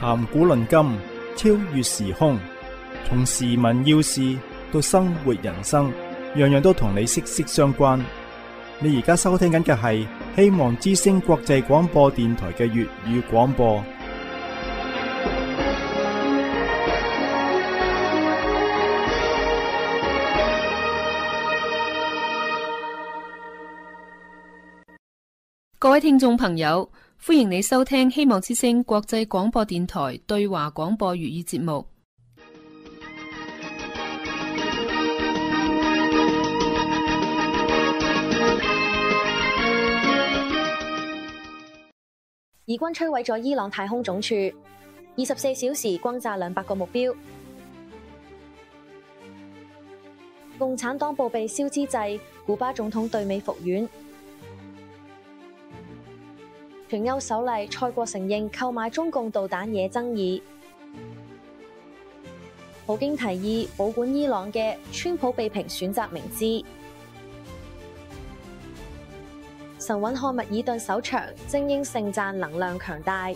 談古論今，超越時空，從時聞要事到生活人生，樣樣都同你息息相關。你而家收聽緊嘅係希望之聲國際廣播電台嘅粵語廣播。 各位聽眾朋友，歡迎你收聽希望之聲國際廣播電台對華廣播粵語節目。 以軍摧毀咗伊朗太空總署，24小時轟炸200個目標。共產黨部被燒之際，古巴總統對美復院。全歐首例，塞國承認購買中共導彈惹爭議。普京提議保管伊朗嘅，川普被評選擇明智。神韻漢密爾頓首場，精英盛讚能量強大。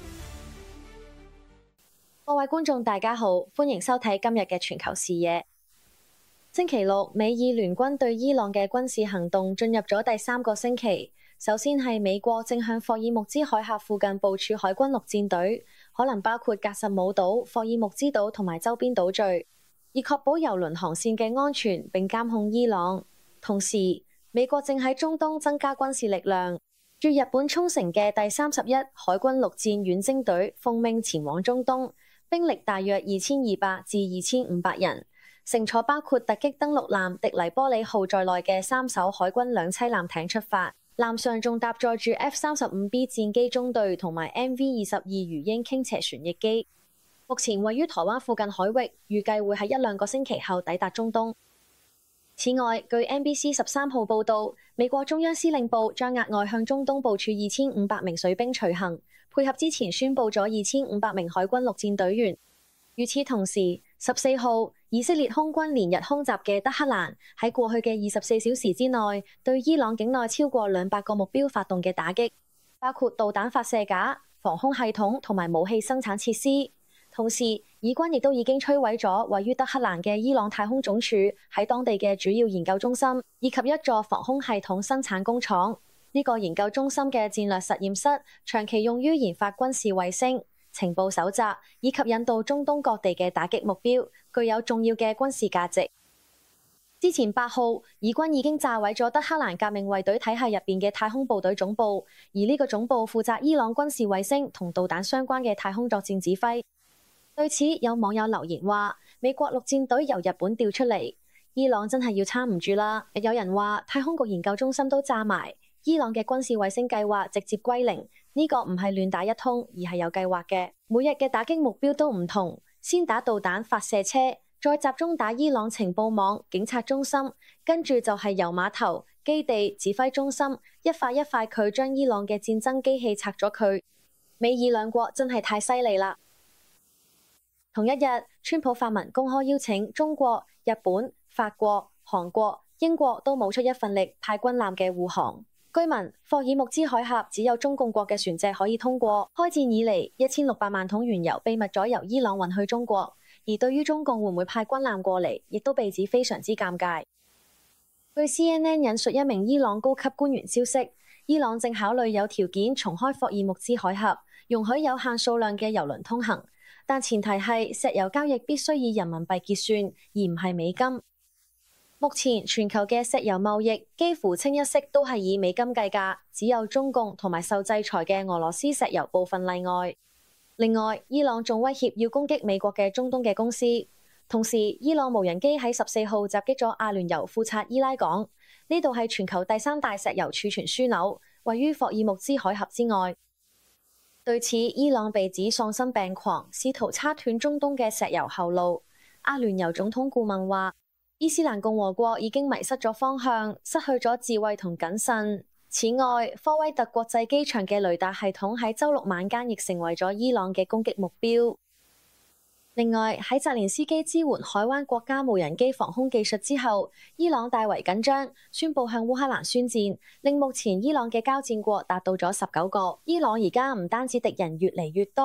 各位觀眾大家好，歡迎收睇今日嘅全球視野。星期六，美伊聯軍對伊朗嘅軍事行動進入咗第3個星期。首先係美國正向霍爾木茲海峽附近部署海軍陸戰隊，可能包括格什姆島、霍爾木茲島同埋周邊島嶼，以確保郵輪航線嘅安全並監控伊朗。同時，美國正喺中東增加軍事力量，駐日本沖繩嘅第31海軍陸戰遠征隊奉命前往中東，兵力大約2200至2500人，乘坐包括突擊登陸艦迪黎波里號在內嘅3艘海軍兩棲艦艇出發。艦上仲搭載住 F-35B 戰機中隊同埋 MV-22魚鷹傾斜旋翼機，目前位於台灣附近海域，預計會喺1-2個星期後抵達中東。此外，據 NBC 13號報道，美國中央司令部將額外向中東部署2500名水兵隨行，配合之前宣布咗2500名海軍陸戰隊員。與此同時，14號，以色列空軍連日空襲嘅德黑蘭喺過去嘅24小時之內，對伊朗境內超過200個目標發動嘅打擊，包括導彈發射架、防空系統同埋武器生產設施。同時，以軍亦都已經摧毀咗位於德黑蘭嘅伊朗太空總署喺當地嘅主要研究中心，以及一座防空系統生產工廠。呢個研究中心嘅戰略實驗室長期用於研發軍事衛星、情報搜集以及引導中東各地嘅打擊目標，具有重要嘅軍事價值。之前8號，以軍已經炸毀咗德黑蘭革命衛隊體系入邊嘅太空部隊總部，而呢個總部負責伊朗軍事衛星同導彈相關嘅太空作戰指揮。對此，有網友留言話：美國陸戰隊由日本調出嚟，伊朗真係要撐唔住啦。有人話太空局研究中心都炸埋，伊朗嘅軍事衛星計劃直接歸零。呢個唔係亂打一通，而係有計劃嘅。每日嘅打擊目標都唔同，先打導彈發射車，再集中打伊朗情報網、警察中心，跟住就係油碼頭、基地、指揮中心，一塊一塊佢將伊朗嘅戰爭機器拆咗佢。美伊兩國真係太犀利啦！同一日，川普發文公開邀請中國、日本、法國、韓國、英國都冇出一份力派軍艦嘅護航。據聞，霍爾木茲海峽只有中共國嘅船隻可以通過。開戰以嚟，1600萬桶原油秘密咗由伊朗運去中國。而對於中共會唔會派軍艦過嚟，亦都被指非常之尷尬。據 CNN 引述一名伊朗高級官員消息，伊朗正考慮有條件重開霍爾木茲海峽，容許有限數量嘅油輪通行，但前提係石油交易必須以人民幣結算，而唔係美金。目前全球嘅石油貿易幾乎清一色都係以美金計價，只有中共同埋受制裁嘅俄羅斯石油部分例外。另外，伊朗仲威脅要攻擊美國嘅中東嘅公司。同時，伊朗無人機喺14號襲擊咗阿聯酋庫察伊拉港，呢度係全球第3大石油儲存樞紐，位於霍爾木茲海峽之外。對此，伊朗被指喪心病狂，試圖叉斷中東嘅石油後路。阿聯酋總統顧問話：伊斯蘭共和國已經迷失咗方向，失去咗智慧同謹慎。此外，科威特國際機場嘅雷達系統喺週六晚間亦成為咗伊朗嘅攻擊目標。另外，喺澤連斯基支援海灣國家無人機防空技術之後，伊朗大為緊張，宣布向烏克蘭宣戰，令目前伊朗嘅交戰國達到咗19個。伊朗而家唔單止敵人越嚟越多，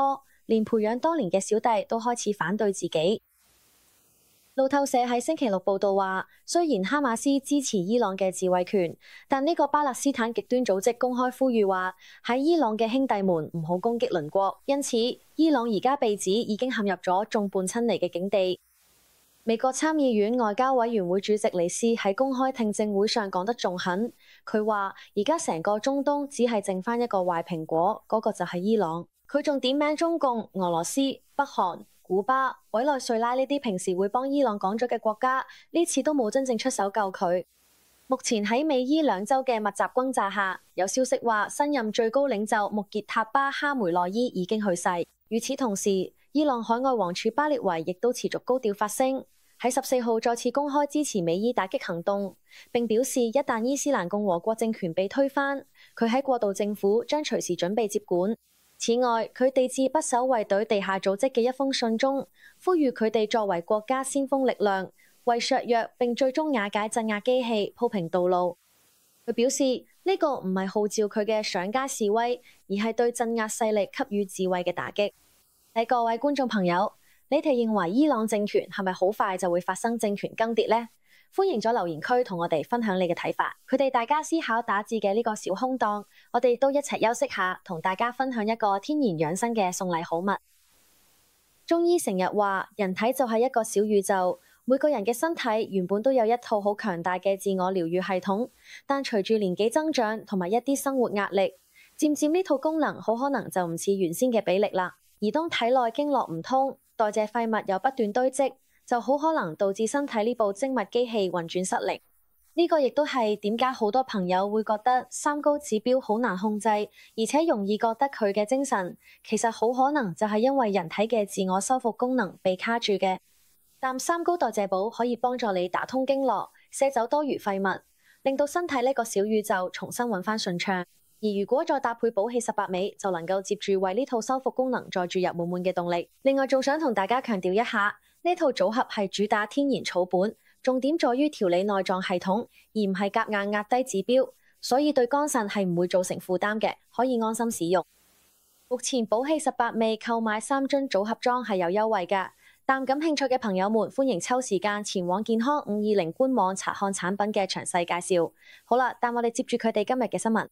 連培養多年嘅小弟都開始反對自己。路透社喺星期六報道話，雖然哈馬斯支持伊朗嘅自衛權，但呢個巴勒斯坦極端組織公開呼籲話，喺伊朗嘅兄弟們唔好攻擊鄰國，因此伊朗而家被指已經陷入咗眾叛親離嘅境地。美國參議院外交委員會主席里斯喺公開聽證會上講得仲狠，佢話而家成個中東只係剩翻一個壞蘋果，嗰個就係伊朗。佢仲點名中共、俄羅斯、北韓、古巴、委內瑞拉呢啲平時會幫伊朗講咗嘅國家，呢次都冇真正出手救佢。目前喺美伊兩州嘅密集轟炸下，有消息話新任最高領袖穆傑塔巴哈梅內伊已經去世。與此同時，伊朗海外王儲巴列維亦都持續高調發聲，喺14號再次公開支持美伊打擊行動，並表示一旦伊斯蘭共和國政權被推翻，佢喺過渡政府將隨時準備接管。此外，佢哋致不守衛隊地下組織嘅一封信中，呼籲佢哋作為國家先鋒力量，為削弱並最終瓦解鎮壓機器鋪平道路。佢表示呢個唔係號召佢嘅上街示威，而係對鎮壓勢力給予自衛嘅打擊。喺各位觀眾朋友，你哋認為伊朗政權係咪好快就會發生政權更迭呢？歡迎咗留言區同我哋分享你嘅睇法。佢哋大家思考打字嘅呢個小空檔，我哋都一齊休息下，同大家分享一個天然養生嘅送禮好物。中醫成日話，人體就係一個小宇宙，每個人嘅身體原本都有一套好強大嘅自我療癒系統，但隨住年紀增長同埋一啲生活壓力，漸漸呢套功能好可能就唔似原先嘅比例啦。而當體內經絡唔通，代謝廢物又不斷堆積，就好可能導致身體呢部精密機器運轉失靈。呢個亦都係點解好多朋友會覺得三高指標好難控制，而且容易覺得佢嘅精神其實好可能就係因為人體嘅自我修復功能被卡住嘅。但三高代謝寶可以幫助你打通經絡，卸走多餘廢物，令到身體呢個小宇宙重新揾返順暢。而如果再搭配補氣18味，就能夠接住為呢套修復功能再注入滿滿嘅動力。另外仲想同大家強調一下，呢套組合係主打天然草本，重點在於調理內臟系統，而唔係夾硬壓低指標，所以對肝腎係唔會造成負擔嘅，可以安心使用。目前補氣18味購買3樽組合裝係有優惠㗎，但感興趣嘅朋友們歡迎抽時間前往健康520官網查看產品嘅詳細介紹。好啦，但我哋接住佢哋今日嘅新聞。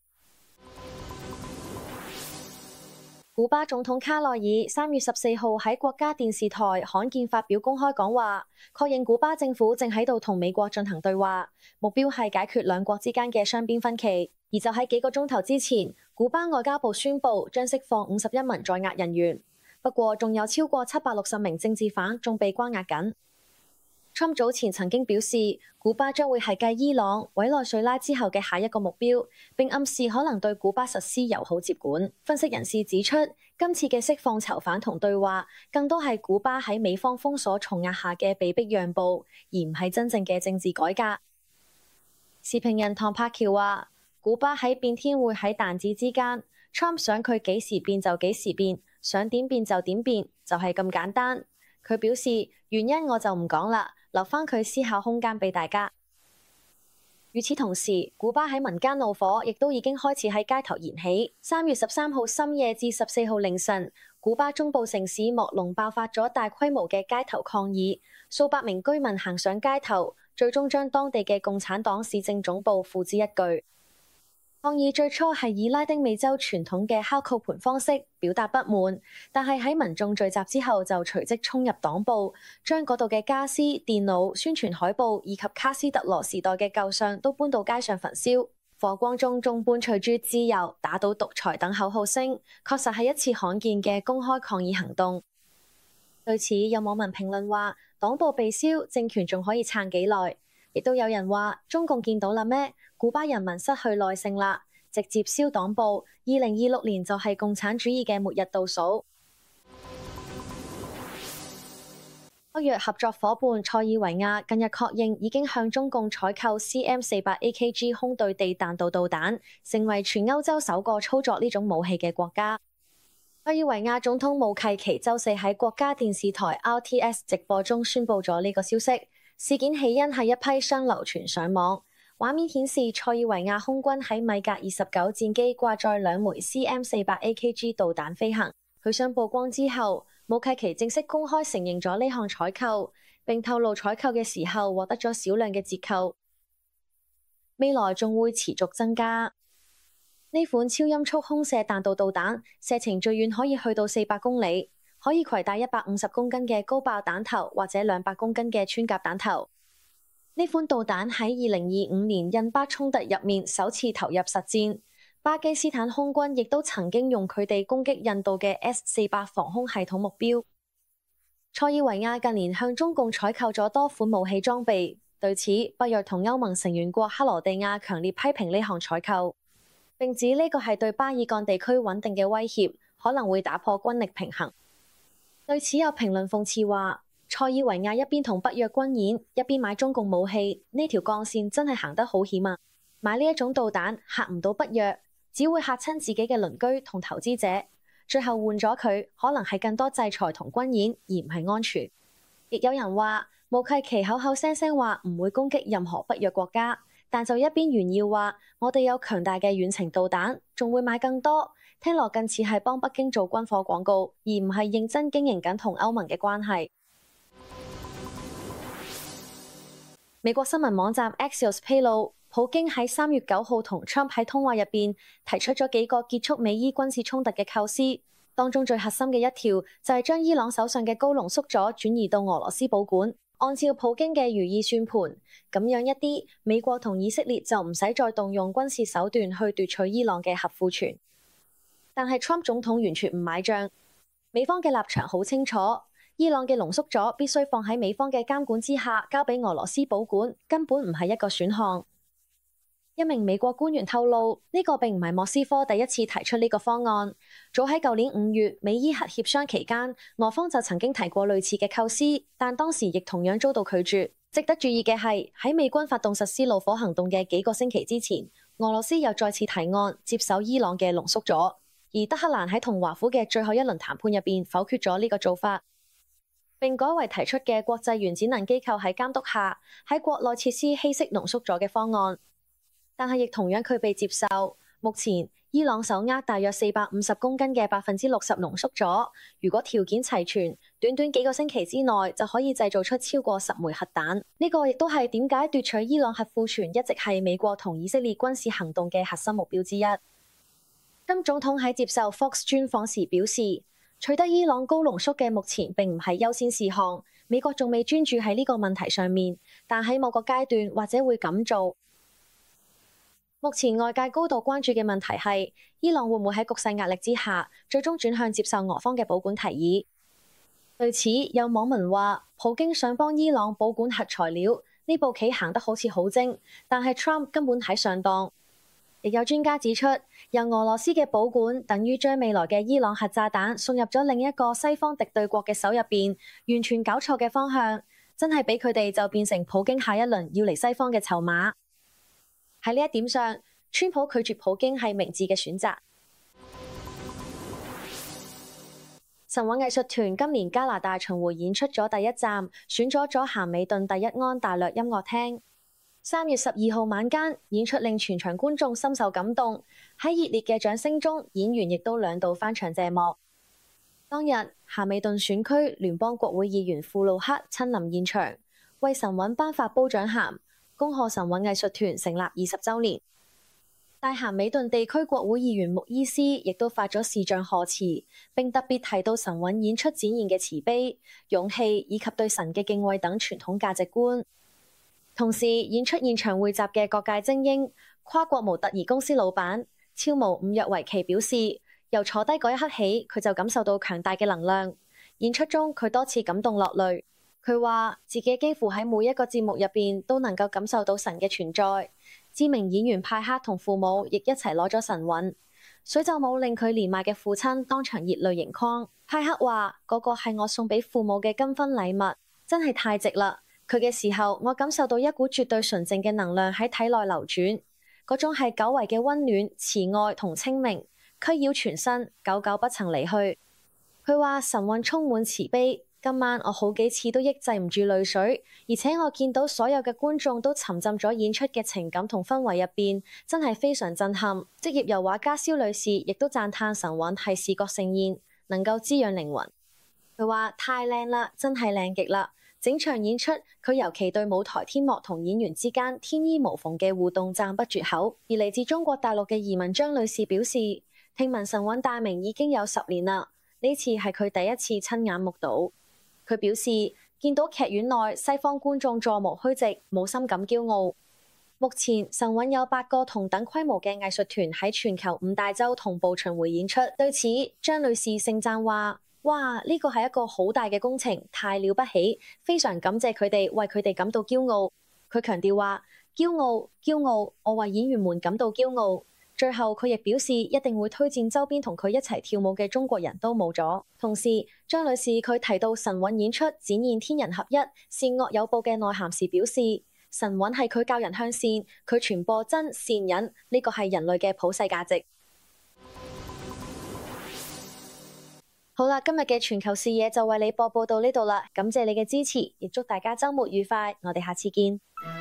古巴總統卡內爾3月14號喺國家電視台罕見發表公開講話，確認古巴政府正喺度同美國進行對話，目標係解決兩國之間嘅雙邊分歧。而就喺幾個鐘頭之前，古巴外交部宣布將釋放51名在押人員，不過仲有超過760名政治犯仲被關押緊。Trump 早前曾經表示，古巴將會係繼伊朗、委內瑞拉之後嘅下一個目標，並暗示可能對古巴實施友好接管。分析人士指出，今次嘅釋放囚犯同對話，更多係古巴喺美方封鎖重壓下嘅被迫讓步，而唔係真正嘅政治改革。時評人唐柏橋話，古巴喺變天會喺彈指之間 ，Trump 想佢幾時變就幾時變，想點變就點變，就係咁簡單。佢表示原因我就唔講啦，留返佢思考空間俾大家。與此同時，古巴喺民間怒火亦都已經開始喺街頭燃起。3月13號深夜至14號凌晨，古巴中部城市莫龍爆發咗大規模嘅街頭抗議，數百名居民行上街頭，最終將當地嘅共產黨市政總部付之一炬。抗議最初係以拉丁美洲傳統嘅敲叩盤方式表達不滿，但係喺民眾聚集之後就隨即衝入黨部，將嗰度嘅家私、電腦、宣傳海報以及卡斯特羅時代嘅舊相都搬到街上焚燒，火光中仲伴隨住自由、打倒獨裁等口號聲，確實係一次罕見嘅公開抗議行動。對此有網民評論話，黨部被燒，政權仲可以撐幾耐？亦都有人話，中共見到啦咩？古巴人民失去耐性啦，直接燒黨部。2026年就係共產主義嘅末日倒數。北約合作夥伴塞爾維亞近日確認已經向中共採購 CM48AKG 空對地彈道導彈，成為全歐洲首個操作呢種武器嘅國家。塞爾維亞總統武契奇週四喺國家電視台 RTS 直播中宣布咗呢個消息。事件起因係一批相流傳上網，畫面顯示塞爾維亞空軍喺米格29戰機掛載2枚 CM48AKG 導彈飛行。 佢相曝光之後，武契奇正式公開承認咗呢項採購，並透露採購嘅時候獲得咗少量嘅折扣，未來仲會持續增加。呢款超音速空射彈道導彈射程最遠可以去到400公里，可以攜帶150公斤嘅高爆彈頭或者200公斤嘅穿甲彈頭。呢款導彈喺2025年印巴衝突入面首次投入實戰。巴基斯坦空軍亦都曾經用佢哋攻擊印度嘅 S-400防空系統目標。塞爾維亞近年向中共採購咗多款武器裝備，對此北約同歐盟成員國克羅地亞強烈批評呢項採購，並指呢個係對巴爾幹地區穩定嘅威脅，可能會打破軍力平衡。對此有評論諷刺話，塞爾維亞一邊同北約軍演，一邊買中共武器，呢條鋼線真係行得好險啊！買呢一種導彈嚇唔到北約，只會嚇親自己嘅鄰居同投資者，最後換咗佢，可能係更多制裁同軍演，而唔係安全。亦有人話，武契奇口口聲聲話唔會攻擊任何北約國家，但就一邊炫耀話我哋有強大嘅遠程導彈，仲會買更多，聽落更似係幫北京做軍火廣告，而唔係認真經營緊同歐盟嘅關係。美國新聞網站 Axios 披露，普京喺3月9號同 Trump 喺通話入邊提出咗幾個結束美伊軍事衝突嘅構思，當中最核心嘅一條就係將伊朗手上嘅高濃縮咗轉移到俄羅斯保管。按照普京嘅如意算盤，咁樣一啲，美國同以色列就唔使再動用軍事手段去奪取伊朗嘅核庫存。但係 Trump 總統完全唔買賬，美方嘅立場好清楚，伊朗嘅濃縮咗必須放喺美方嘅監管之下，交俾俄羅斯保管，根本唔係一個選項。一名美國官員透露，呢個並唔係莫斯科第一次提出呢個方案。早喺舊年5月美伊核協商期間，俄方就曾經提過類似嘅構思，但當時亦同樣遭到拒絕。值得注意嘅係，喺美軍發動實施怒火行動嘅幾個星期之前，俄羅斯又再次提案接手伊朗嘅濃縮咗，而德黑蘭喺同華府嘅最後一輪談判入邊否決咗呢個做法，並改為提出嘅國際原子能機構喺監督下喺國內設施稀釋濃縮咗嘅方案。但係亦同樣佢被接受。目前伊朗手握大約450公斤嘅60%濃縮咗，如果條件齊全，短短幾個星期之內就可以製造出超過10枚核彈。呢個亦都係點解奪取伊朗核庫存一直係美國同以色列軍事行動嘅核心目標之一。金總統喺接受 Fox 專訪時表示，取得伊朗高濃縮嘅目前並唔係優先事項，美國仲未專注喺呢個問題上面，但喺某個階段或者會咁做。目前外界高度關注嘅問題係，伊朗會唔會喺局勢壓力之下，最終轉向接受俄方嘅保管提議。對此，有網民話，普京想幫伊朗保管核材料，呢步棋行得好似好精，但係 Trump 根本喺上當。亦有專家指出，由俄羅斯嘅保管等於將未來嘅伊朗核炸彈送入咗另一個西方敵對國嘅手入邊，完全搞錯嘅方向，真係俾佢哋就變成普京下一輪要嚟西方嘅籌碼。喺呢一點上，川普拒絕普京係明智嘅選擇。神韻藝術團今年加拿大巡迴演出咗第一站，選咗咸美頓第一安大略音樂廳。3月12號晚間演出令全場觀眾深受感動，喺熱烈嘅掌聲中，演員亦都2度翻場謝幕。當日咸美頓選區聯邦國會議員庫魯克親臨現場，為神韻頒發褒獎函，恭賀神韻藝術團成立20週年。大咸美頓地區國會議員穆伊斯亦都發咗視像賀詞，並特別提到神韻演出展現嘅慈悲、勇氣以及對神嘅敬畏等傳統價值觀。同時，演出現場匯集嘅各界精英、跨國模特兒公司老闆、超模伍約維奇表示，由坐低嗰一刻起，佢就感受到強大嘅能量。演出中，佢多次感動落淚。佢話自己幾乎喺每一個節目入邊都能夠感受到神嘅存在。知名演員派克同父母亦一齊攞咗神韻。水袖舞令佢年邁嘅父親當場熱淚盈眶。派克話：嗰個係我送俾父母嘅金婚禮物，真係太值啦！佢嘅時候，我感受到一股絕對純正嘅能量喺體內流轉，嗰種係久違嘅溫暖、慈愛同清明，驅擾全身，久久不曾離去。佢話神韻充滿慈悲，今晚我好幾次都抑制唔住淚水，而且我見到所有嘅觀眾都沉浸咗演出嘅情感同氛圍入邊，真係非常震撼。職業油畫家蕭女士亦都讚嘆神韻係視覺盛宴， 能夠滋養靈魂。佢話太靚啦，真係靚極啦！整場演出，佢尤其對舞台天幕同演員之間天衣無縫嘅互動讚不絕口。而嚟自中國大陸嘅移民張女士表示，聽聞神韻大名已經有10年啦，呢次係佢第一次親眼目睹。佢表示見到劇院內西方觀眾座無虛席，冇心感驕傲。目前神韻有8個同等規模嘅藝術團喺全球5大洲同步巡迴演出。對此，張女士盛讚話：哇！呢個係一個好大嘅工程，太了不起，非常感謝佢哋，為佢哋感到驕傲。佢強調話：驕傲，驕傲，我為演員們感到驕傲。最後佢亦表示一定會推薦周邊同佢一齊跳舞嘅中國人都冇咗。同時，張女士佢提到神韻演出展現天人合一、善惡有報嘅內涵時表示，神韻係佢教人向善，佢傳播真善忍，呢個係人類嘅普世價值。好啦，今日嘅全球視野就為你播報到呢度啦，感謝你嘅支持，亦祝大家週末愉快，我哋下次見。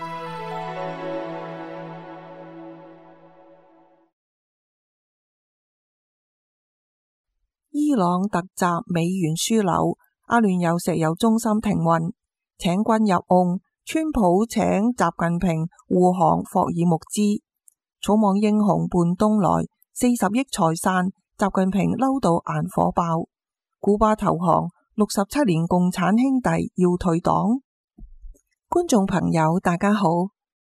伊朗突襲美元樞紐，阿聯酋石油中心停運，請軍入甕，川普請習近平護航霍爾木茲，草莽英雄伴東來，40億財散，習近平嬲到眼火爆。古巴投降，67年共產兄弟要退黨。觀眾朋友大家好，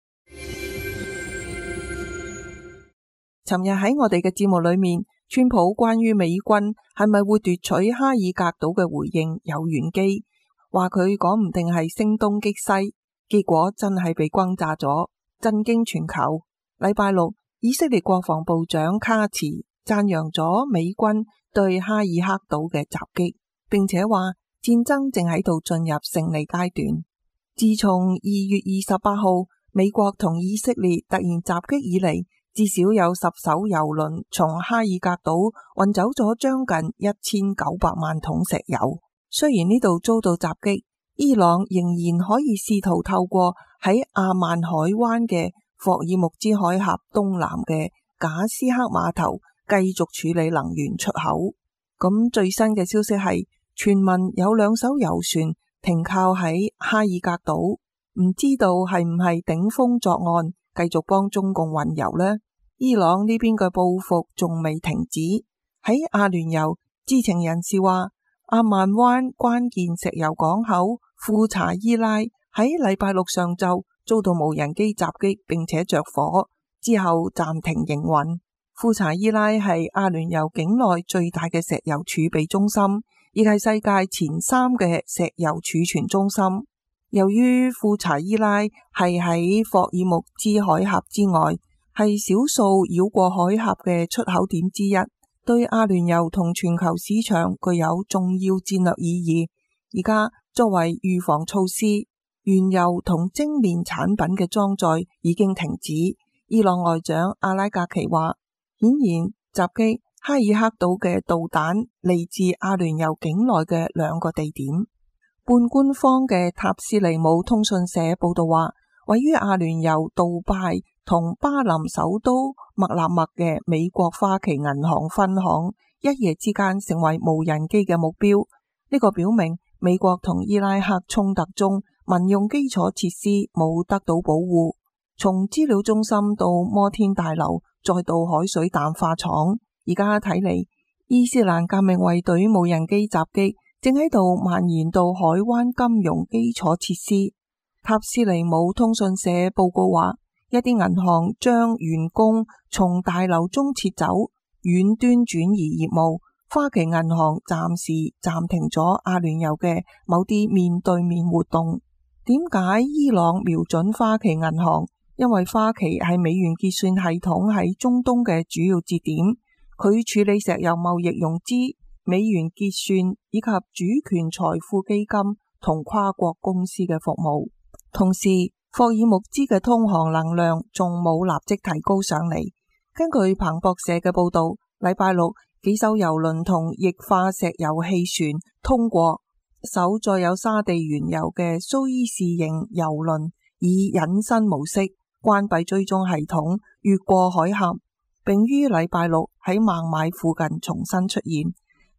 尋日喺我哋嘅節目裏面，川普關於美軍係咪會奪取哈爾格島嘅回應有玄機，話佢講唔定係聲東擊西，結果真係被轟炸咗，震驚全球。禮拜六，以色列國防部長卡茨讚揚咗美軍對哈爾克島嘅襲擊，並且話戰爭正喺度進入勝利階段。自從2月28號美國同以色列突然襲擊以嚟，至少有10艘油輪從哈爾格島運走咗將近1900萬桶石油。雖然呢度遭到襲擊，伊朗仍然可以試圖透過喺阿曼海灣嘅霍爾木茲海峽東南嘅賈斯克碼頭繼續處理能源出口。咁最新嘅消息係，傳聞有2艘油船停靠喺哈爾格島，唔知道係唔係頂風作案，繼續幫中共運油呢？伊朗呢邊嘅報復仲未停止。喺阿聯酋，知情人士話，阿曼灣關鍵石油港口庫查伊拉喺禮拜六上晝遭到無人機襲擊，並且着火，之後暫停營運。庫查伊拉係阿聯酋境內最大嘅石油儲備中心，亦係世界前3嘅石油儲存中心。由於庫查伊拉係喺霍爾木茲海峽之外，係少數繞過海峽嘅出口點之一，對阿聯酋同全球市場具有重要戰略意義。而家作為預防措施，原油同精煉產品嘅裝載已經停止。伊朗外長阿拉格奇話，顯然襲擊哈爾克島嘅導彈嚟自阿聯酋境內嘅2個地點。半官方嘅塔斯尼姆通訊社報道話，位於阿聯酋杜拜同巴林首都麥納麥嘅美國花旗銀行分行一夜之間成為無人機嘅目標。呢個表明美國同伊拉克衝突中民用基礎設施冇得到保護，從資料中心到摩天大樓，再到海水淡化廠，而家睇嚟，伊斯蘭革命衛隊無人機襲擊正喺度蔓延到海灣金融基礎設施。塔斯尼姆通訊社報告話，一啲銀行將員工從大樓中撤走，遠端轉移業務。花旗銀行暫時暫停咗阿聯酋嘅某啲面對面活動。點解伊朗瞄準花旗銀行？因為花旗係美元結算系統喺中東嘅主要節點，佢處理石油貿易融資、美元結算以及主權財富基金同跨國公司嘅服務。同時，霍爾木茲嘅通航能量仲冇立即提高上嚟。根據彭博社嘅報道，禮拜六幾艘油輪同液化石油氣船通過，艘載有沙地原油嘅蘇伊士型油輪以隱身模式關閉追蹤系統，越過海峽，並於禮拜六喺孟買附近重新出現。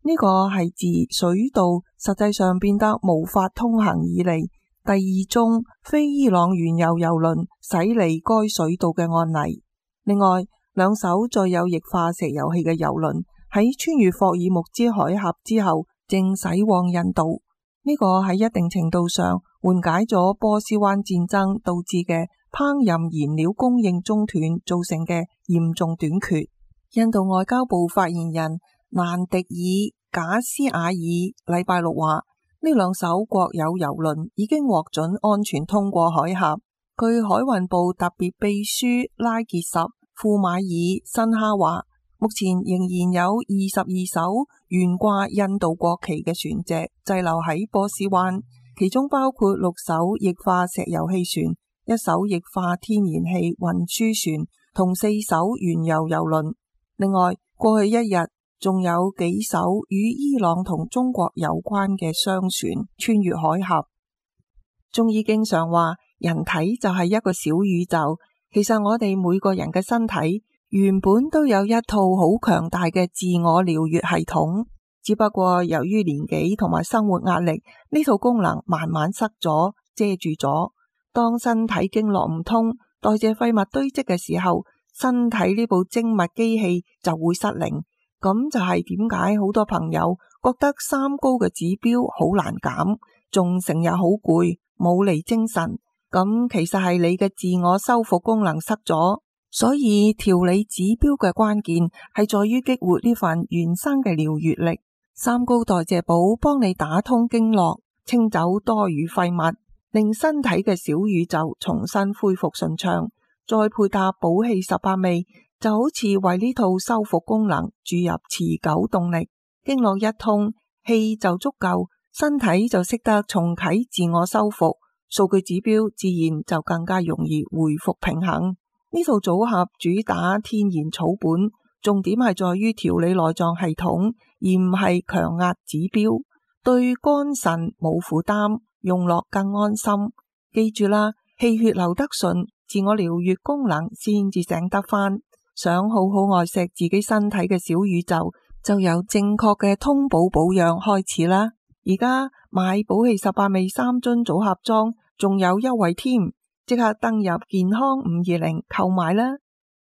呢個係自水道實際上變得無法通行以嚟第二宗非伊朗原油油輪駛離該水道嘅案例。另外，兩艘載有液化石油氣嘅油輪喺穿越霍爾木茲海峽之後正駛往印度。呢個喺一定程度上緩解咗波斯灣戰爭導致嘅烹飪燃料供應中斷造成嘅嚴重短缺。印度外交部發言人蘭迪爾賈斯瓦爾禮拜六話，呢兩艘國有油輪已經獲准安全通過海峽。據海運部特別秘書拉傑什庫馬爾辛哈話，目前仍然有22艘懸掛印度國旗嘅船隻滯留喺波斯灣，其中包括6艘液化石油氣船、1艘液化天然氣運輸船同4艘原油油輪。另外，過去一日仲有幾艘與伊朗同中國有關嘅商船穿越海峽。中醫經常話，人體就係一個小宇宙。其實我哋每個人嘅身體原本都有一套好強大嘅自我療癒系統，只不過由於年紀同埋生活壓力，呢套功能慢慢塞咗、遮住咗。當身體經絡唔通、代謝廢物堆積嘅時候，身體呢部精密機器就會失靈。咁就係點解好多朋友覺得三高嘅指標好難減，仲成日好攰，冇嚟精神。咁其實係你嘅自我修復功能失咗，所以調理指標嘅關鍵係在於激活呢份原生嘅療癒力。三高代謝寶幫你打通經絡，清走多餘廢物，令身體嘅小宇宙重新恢復順暢。再配搭補氣18味，就好似為呢套修復功能注入持久動力。經絡一通，氣就足夠，身體就識得重啟自我修復。數據指標自然就更加容易回復平衡。呢套組合主打天然草本，重點係在於調理內臟系統，而唔係強壓指標，對肝腎冇負擔，用落更安心。記住啦，氣血流得順，自我療癒功能先至醒得返。想好好愛惜自己身體嘅小宇宙，就由正確嘅通補保養開始啦。而家買補氣18味3樽組合裝，仲有優惠添，即刻登入健康520購買啦。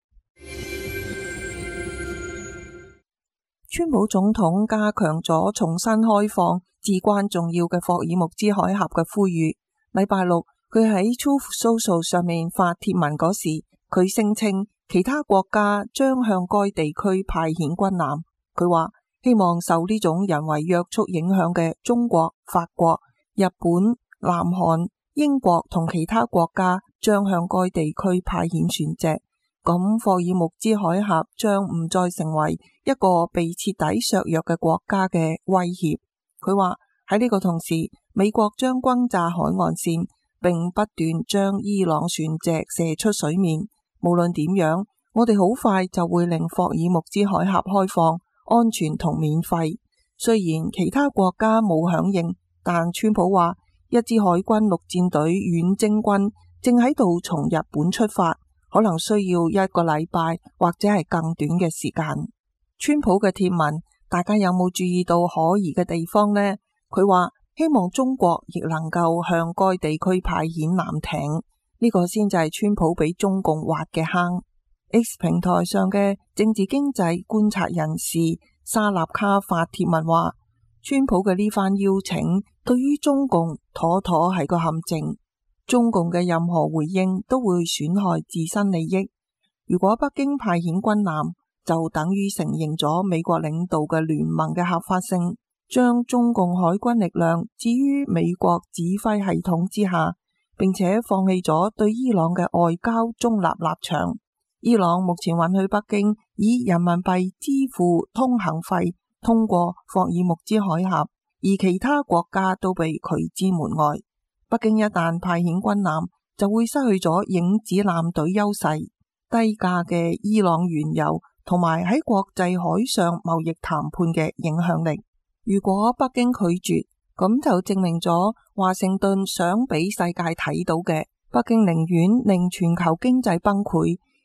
川普總統加強咗重新開放至關重要嘅霍爾木茲海峽嘅呼籲。禮拜六，佢喺 Truth Social 上面發帖文嗰時，佢聲稱其他國家將向該地區派遣軍艦。佢話希望受呢種人為約束影響嘅中國、法國、日本、南韓、英國同其他國家將向該地區派遣船隻，咁霍爾木茲海峽將唔再成為一個被徹底削弱嘅國家嘅威脅。佢話喺呢個同時，美國將轟炸海岸線，並不斷將伊朗船隻射出水面。無論點樣，我哋好快就會令霍爾木茲海峽開放、安全同免費。雖然其他國家冇響應，但川普話一支海軍陸戰隊遠征軍正喺度從日本出發，可能需要1個禮拜或者係更短嘅時間。川普嘅貼文，大家有冇注意到可疑嘅地方呢？佢話希望中國亦能夠向該地區派遣艦艇，呢個先就係川普俾中共挖嘅坑。X 平台上嘅政治經濟觀察人士沙納卡發帖文話，川普嘅呢番邀請對於中共妥妥係個陷阱，中共嘅任何回應都會損害自身利益。如果北京派遣軍艦，就等於承認咗美國領導嘅聯盟嘅合法性，將中共海軍力量置於美國指揮系統之下，並且放棄咗對伊朗嘅外交中立立場。伊朗目前允許北京以人民幣支付通行費通過霍爾木茲海峽，而其他國家都被拒之門外。北京一旦派遣軍艦，就會失去咗影子艦隊優勢、低價嘅伊朗原油同埋喺國際海上貿易談判嘅影響力。如果北京拒絕，咁就證明咗華盛頓想俾世界睇到嘅，北京寧願令全球經濟崩潰，而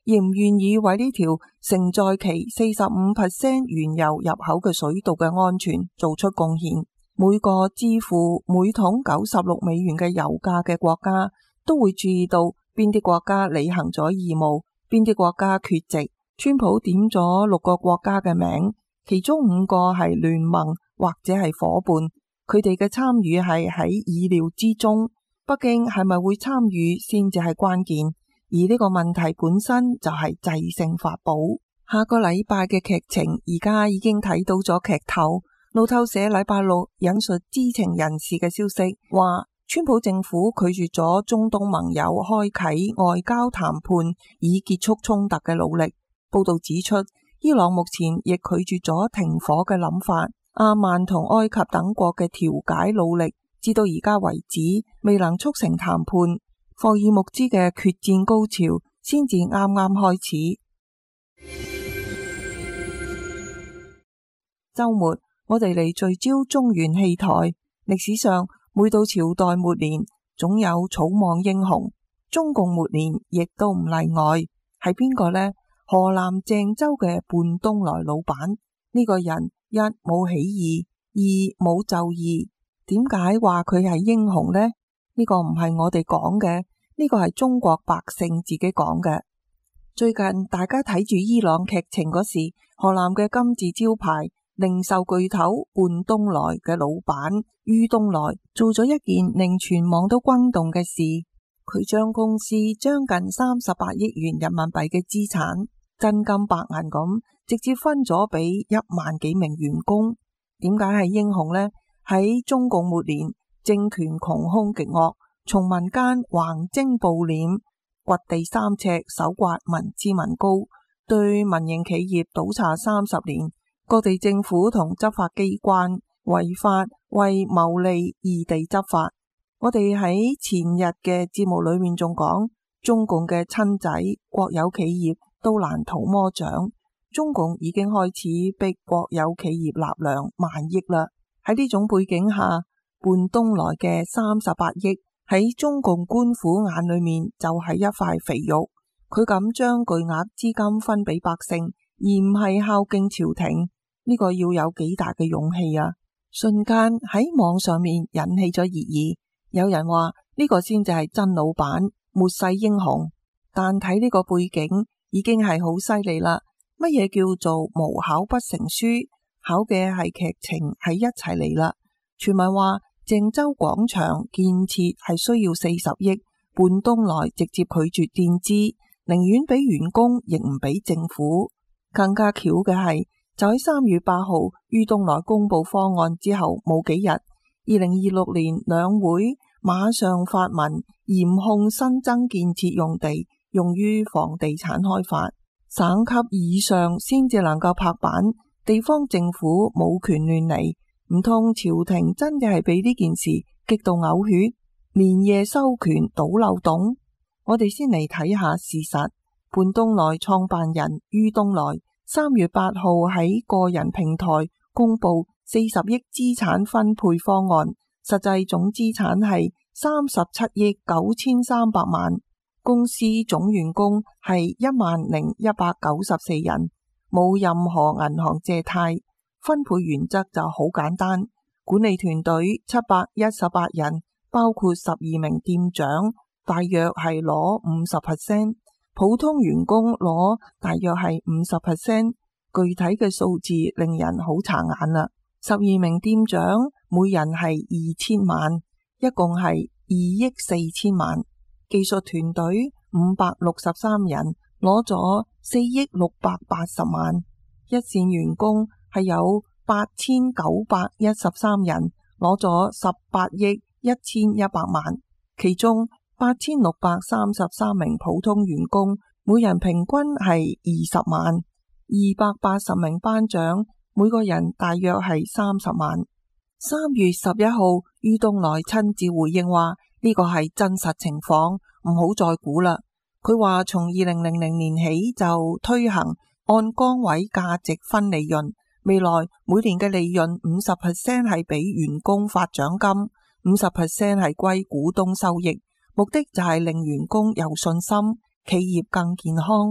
亦唔願意為呢條承載其45% 原油入口嘅水道嘅安全做出貢獻。每個支付每桶96美元嘅油價嘅國家都會注意到邊啲國家履行咗義務，邊啲國家缺席。川普點咗6個國家嘅名，其中5個係聯盟或者係夥伴，佢哋嘅參與係喺意料之中。北京係咪會參與先至係關鍵，而呢個問題本身就係制勝法寶。下個禮拜嘅劇情而家已經睇到咗劇透。路透社禮拜六引述知情人士嘅消息，話川普政府拒絕咗中東盟友開啟外交談判以結束衝突嘅努力。報道指出，伊朗目前亦拒絕咗停火嘅諗法。阿曼同埃及等國嘅調解努力，至到而家為止未能促成談判。霍爾木茲嘅決戰高潮先至啱啱開始。周末我哋嚟聚焦中原戲台。歷史上每到朝代末年，總有草莽英雄，中共末年亦都唔例外。係邊個呢？河南鄭州嘅伴東來老闆。呢個人一冇起義，二冇就義。點解話佢係英雄呢？呢個唔係我哋講嘅，呢個係中國百姓自己講嘅。最近大家睇住伊朗劇情嗰時，河南嘅金字招牌零售巨頭伴東來嘅老闆于東來做咗一件令全網都轟動嘅事。佢將公司將近38億元人民幣嘅資產真金白銀咁直接分咗俾1萬幾名員工。點解係英雄呢？喺中共末年，政權窮兇極惡，從民間橫徵暴斂，掘地3尺，搜刮民脂民膏，對民營企業倒查30年。各地政府同執法機關違法為牟利異地執法。我哋喺前日嘅節目裏面仲講，中共嘅親仔國有企業都難逃魔掌。中共已經開始逼國有企業納糧萬億啦。喺呢種背景下，伴東來嘅38億喺中共官府眼裏面就係一塊肥肉。佢咁將巨額資金分俾百姓，而唔係孝敬朝廷，呢個要有幾大嘅勇氣啊！瞬間喺網上面引起咗熱議，有人話呢個先至係真老闆，末世英雄。但睇呢個背景已經係好犀利啦。乜嘢叫做無考不成書？考嘅係劇情，係一齊嚟啦。傳聞話鄭州廣場建設係需要40億，伴東來直接拒絕墊資，寧願俾員工亦唔俾政府。更加巧嘅係，就喺3月8號于東來公布方案之後冇幾日，2026年兩會馬上發文嚴控新增建設用地用於房地產開發，省級以上先至能夠拍板，地方政府冇權亂嚟。唔通朝廷真嘅係俾呢件事激到嘔血，連夜收權倒漏洞？我哋先嚟睇下事實。伴東來創辦人于東來3月8號喺個人平台公布40億資產分配方案，實際總資產係37億9300萬。公司總員工係10194人，冇任何銀行借貸。分配原則就好簡單，管理團隊718人，包括12名店長，大約係攞 50%， 普通員工攞大約係 50%。 具體嘅數字令人好查眼啦。12名店長每人係2000萬，一共係2億4000萬。技術團隊563人，攞咗4億680萬。一線員工係有8913人，攞咗18億1100萬。其中8633名普通員工，每人平均係20萬。280名班長，每個人大約係30萬。3月11號，于東來親自回應話呢個係真實情況，唔好再估啦。佢話從2000年起就推行按崗位價值分利潤，未來每年嘅利潤 50% 係俾員工發獎金， 50% 係歸股東收益，目的就係令員工有信心，企業更健康。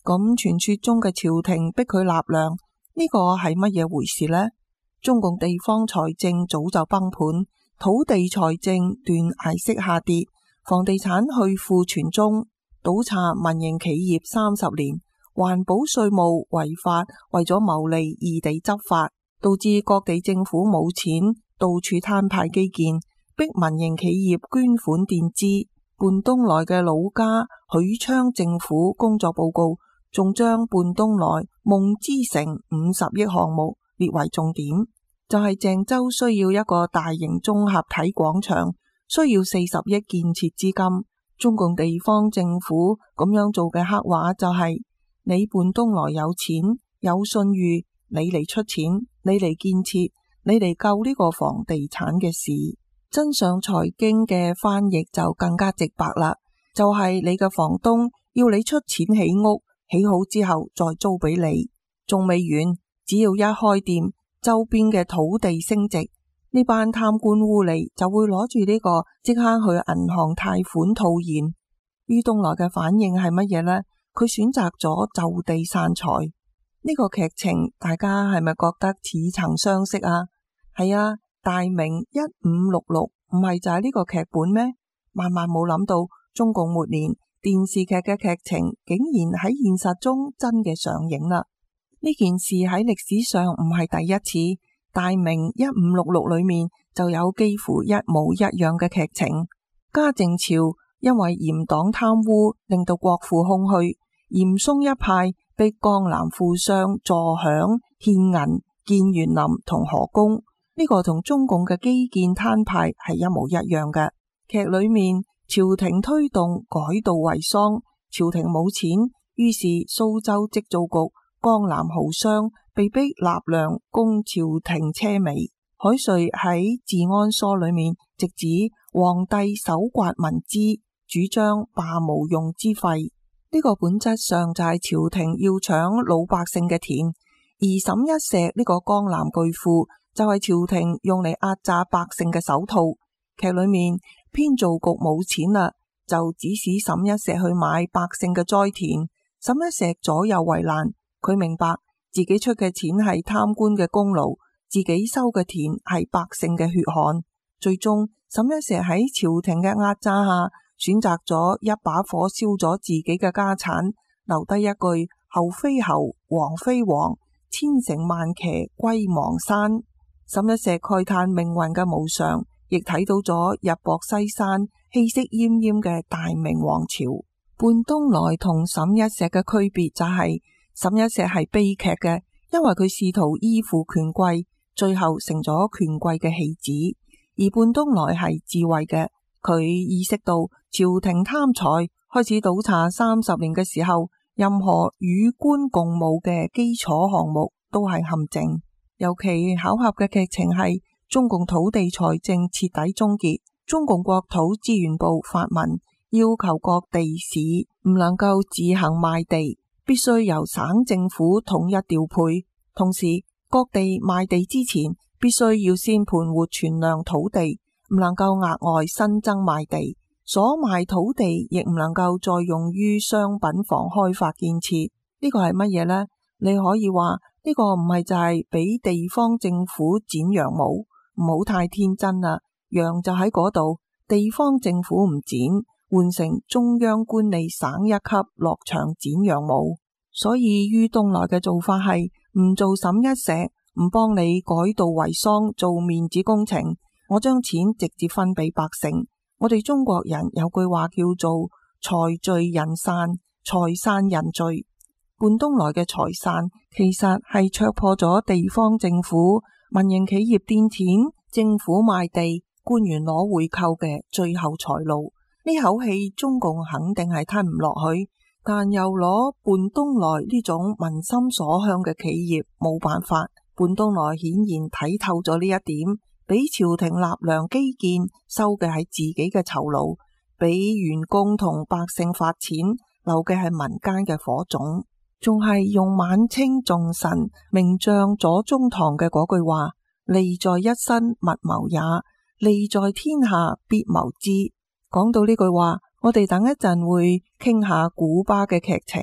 咁傳說中嘅朝廷逼佢納糧，呢個係乜嘢回事呢？中共地方財政早就崩盤，土地財政斷崖式下跌，房地產去庫存中，倒查民營企業30年，環保稅務違法，為咗牟利異地執法，導致各地政府冇錢，到處攤派基建，逼民營企業捐款墊資。半東來嘅老家許昌政府工作報告仲將半東來夢之城50億項目列為重點，就係鄭州需要一個大型綜合體廣場，需要40億建設資金。中共地方政府咁樣做嘅黑話就係：你半東來有錢有信譽，你嚟出錢，你嚟建設，你嚟救呢個房地產嘅事。真相財經嘅翻譯就更加直白啦，就係你嘅房東要你出錢起屋，起好之後再租俾你，仲未完，只要一開店，周邊嘅土地升值，呢班貪官污吏就會攞住呢個即刻去銀行貸款套現。于東來嘅反應係乜嘢呢？佢選擇咗就地散財。呢個劇情大家係咪覺得似曾相識啊？係啊。大明1566唔係就係呢個劇本咩？萬萬冇諗到中共末年電視劇嘅劇情竟然喺現實中真嘅上映啦！呢件事喺歷史上唔係第一次，大明1566裏面就有幾乎一模一樣嘅劇情。嘉靖朝因為嚴黨貪污，令到國庫空虛，嚴嵩一派被江南富商坐享獻銀建園林同河工。呢個同中共嘅基建攤派係一模一樣嘅。劇裏面朝廷推動改道為桑，朝廷冇錢，於是蘇州織造局、江南豪商被逼納糧供朝廷車尾。海瑞喺治安疏裏面直指皇帝搜刮民脂，主張罷無用之費。呢個本質上就係朝廷要搶老百姓嘅田，而沈一石呢個江南巨富就係朝廷用嚟壓榨百姓嘅手套。劇裏面編造局冇錢啦，就指使沈一石去買百姓嘅災田。沈一石左右為難，佢明白自己出嘅錢係貪官嘅功勞，自己收嘅田係百姓嘅血汗。最終沈一石喺朝廷嘅壓榨下，選擇咗一把火燒咗自己嘅家產，留低一句侯非侯，王非王，千乘萬騎歸邙山。沈一石慨嘆命運嘅無常，亦睇到咗日薄西山、氣息奄奄嘅大明王朝。半東來同沈一石嘅區別就係，沈一石係悲劇嘅，因為佢試圖依附權貴，最後成咗權貴嘅棄子；而半東來係智慧嘅，佢意識到朝廷貪財，開始倒查30年嘅時候，任何與官共務嘅基礎項目都係陷阱。尤其巧合嘅劇情係中共土地財政徹底終結，中共國土資源部發文要求各地市唔能夠自行賣地，必須由省政府統一調配。同時，各地賣地之前必須要先盤活存量土地，唔能夠額外新增賣地。所賣土地亦唔能夠再用於商品房開發建設。呢個係乜嘢呢？你可以話呢個唔係就係俾地方政府剪羊毛？唔好太天真啦，羊就喺嗰度，地方政府唔剪，換成中央官吏省一級落場剪羊毛。所以于東來嘅做法係唔做沈一石，唔幫你改道為桑做面子工程，我將錢直接分俾百姓。我哋中國人有句話叫做財聚人散，財散人聚。半東來嘅財散其實係戳破咗地方政府、民營企業墊錢、政府賣地、官員攞回扣嘅最後財路。呢口氣中共肯定係吞唔落去，但又攞半東來呢種民心所向嘅企業冇辦法。半東來顯然睇透咗呢一點，俾朝廷納糧基建收嘅係自己嘅酬勞，俾員工同百姓發錢留嘅係民間嘅火種。仲係用晚清重臣名將左宗棠嘅嗰句話：利在一身勿謀也，利在天下必謀之。講到呢句話，我哋等一陣會傾下古巴嘅劇情。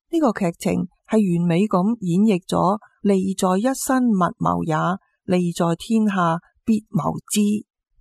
呢個劇情係完美咁演繹咗利在一身勿謀也，利在天下必謀之。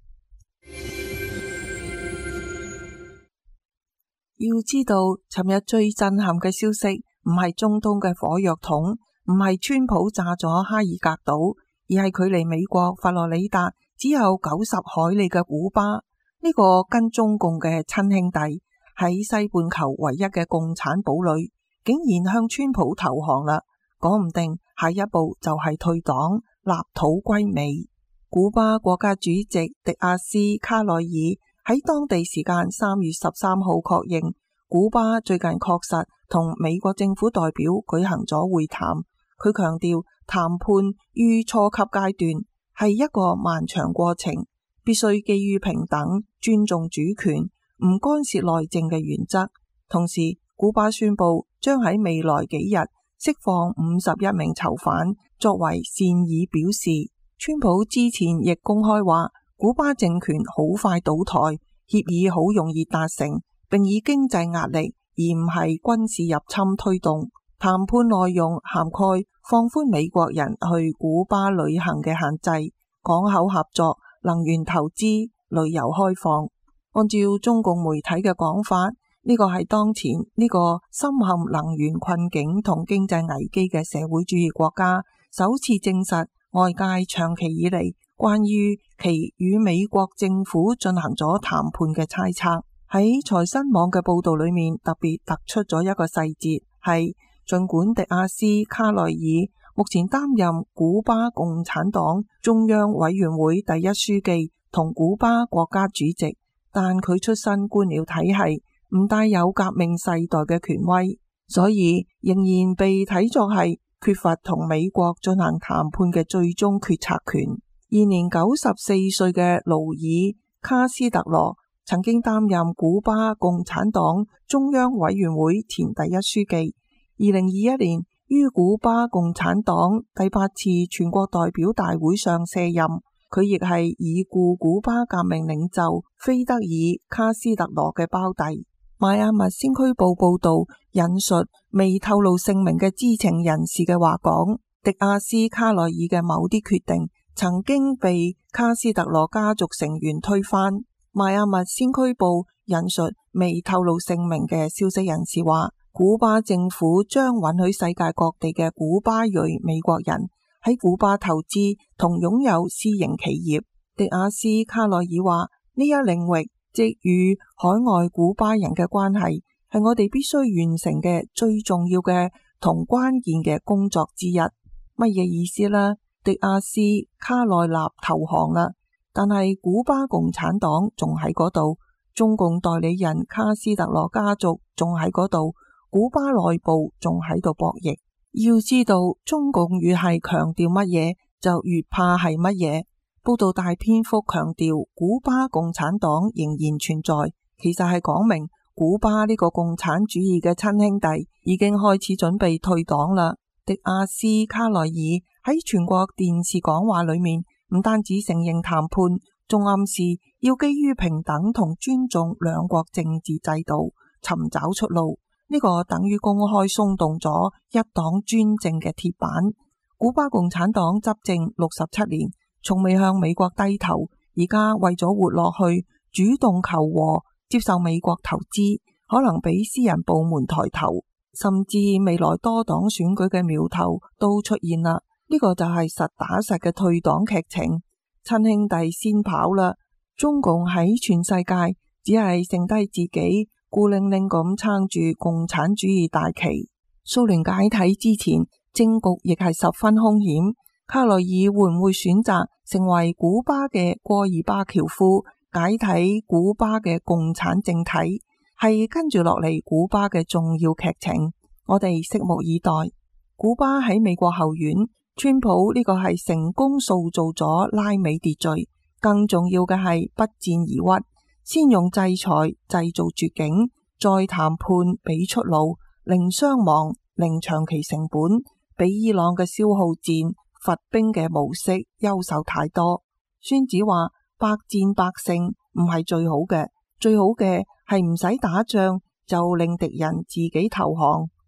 要知道，尋日最震撼嘅消息唔係中東嘅火藥桶，唔係川普炸咗哈爾格島，而係距離美國佛羅里達只有90海里嘅古巴，呢個跟中共嘅親兄弟，喺西半球唯一嘅共產堡壘，竟然向川普投降啦！講唔定下一步就係退黨，立土歸美。古巴國家主席迪亞斯卡內爾喺當地時間3月13號確認，古巴最近確實同美國政府代表舉行咗會談。佢強調，談判於初級階段，係一個漫長過程，必須基於平等、尊重主權、唔干涉內政嘅原則。同時，古巴宣布將喺未來幾日釋放51名囚犯，作為善意表示。川普之前亦公開話，古巴政權好快倒台，協議好容易達成，並以經濟壓力而唔係軍事入侵推動。談判內容涵蓋放寬美國人去古巴旅行嘅限制、港口合作、能源投資、旅遊開放。按照中共媒體嘅講法，呢個係當前呢個深陷能源困境同經濟危機嘅社會主義國家首次證實外界長期以嚟關於其與美國政府進行咗談判嘅猜測。喺財新網嘅報道裏面特別突出咗一個細節，係儘管迪亞斯卡內爾目前擔任古巴共產黨中央委員會第一書記同古巴國家主席，但佢出身官僚體系，唔帶有革命世代嘅權威，所以仍然被睇作係缺乏同美國進行談判嘅最終決策權。現年94歲嘅勞爾卡斯特羅曾經擔任古巴共產黨中央委員會前第一書記，2021年於古巴共產黨第8次全國代表大會上卸任。佢亦係已故古巴革命領袖菲德爾卡斯特羅嘅胞弟。邁阿密先驅報報道引述未透露姓名嘅知情人士嘅話講，迪亞斯卡內爾嘅某啲決定曾經被卡斯特羅家族成員推翻。邁阿密先驅報引述未透露姓名嘅消息人士話，古巴政府將允許世界各地嘅古巴裔美國人喺古巴投資同擁有私營企業。迪亞斯卡內爾話，呢一領域即與海外古巴人嘅關係，係我哋必須完成嘅最重要嘅同關鍵嘅工作之一。乜嘢意思呢？迪亞斯卡內納投降啦，但係古巴共產黨仲喺嗰度，中共代理人卡斯特羅家族仲喺嗰度，古巴內部仲喺度博弈。要知道，中共越係強調乜嘢，就越怕係乜嘢。報道大篇幅強調古巴共產黨仍然存在，其實係講明古巴呢個共產主義嘅親兄弟已經開始準備退黨啦。迪亞斯卡內爾喺全國電視講話裏面，唔單止承認談判，仲暗示要基於平等同尊重兩國政治制度，尋找出路。呢個等於公開鬆動咗一黨專政嘅鐵板。古巴共產黨執政67年，從未向美國低頭，而家為咗活落去，主動求和，接受美國投資，可能俾私人部門抬頭，甚至未來多黨選舉嘅苗頭都出現啦。呢個就係實打實嘅退黨劇情，親兄弟先跑啦。中共喺全世界只係剩低自己孤零零咁撐住共產主義大旗。蘇聯解體之前，政局亦係十分兇險。卡內爾會唔會選擇成為古巴嘅戈爾巴喬夫，解體古巴嘅共產政體，係跟住落嚟古巴嘅重要劇情，我哋拭目以待。古巴喺美國後院，川普呢個係成功塑造咗拉美秩序，更重要嘅係不戰而屈，先用制裁製造絕境，再談判俾出路，零傷亡，零長期成本，比伊朗嘅消耗戰罰兵嘅模式優秀太多。孫子話，百戰百勝唔係最好嘅，最好嘅係唔使打仗就令敵人自己投降。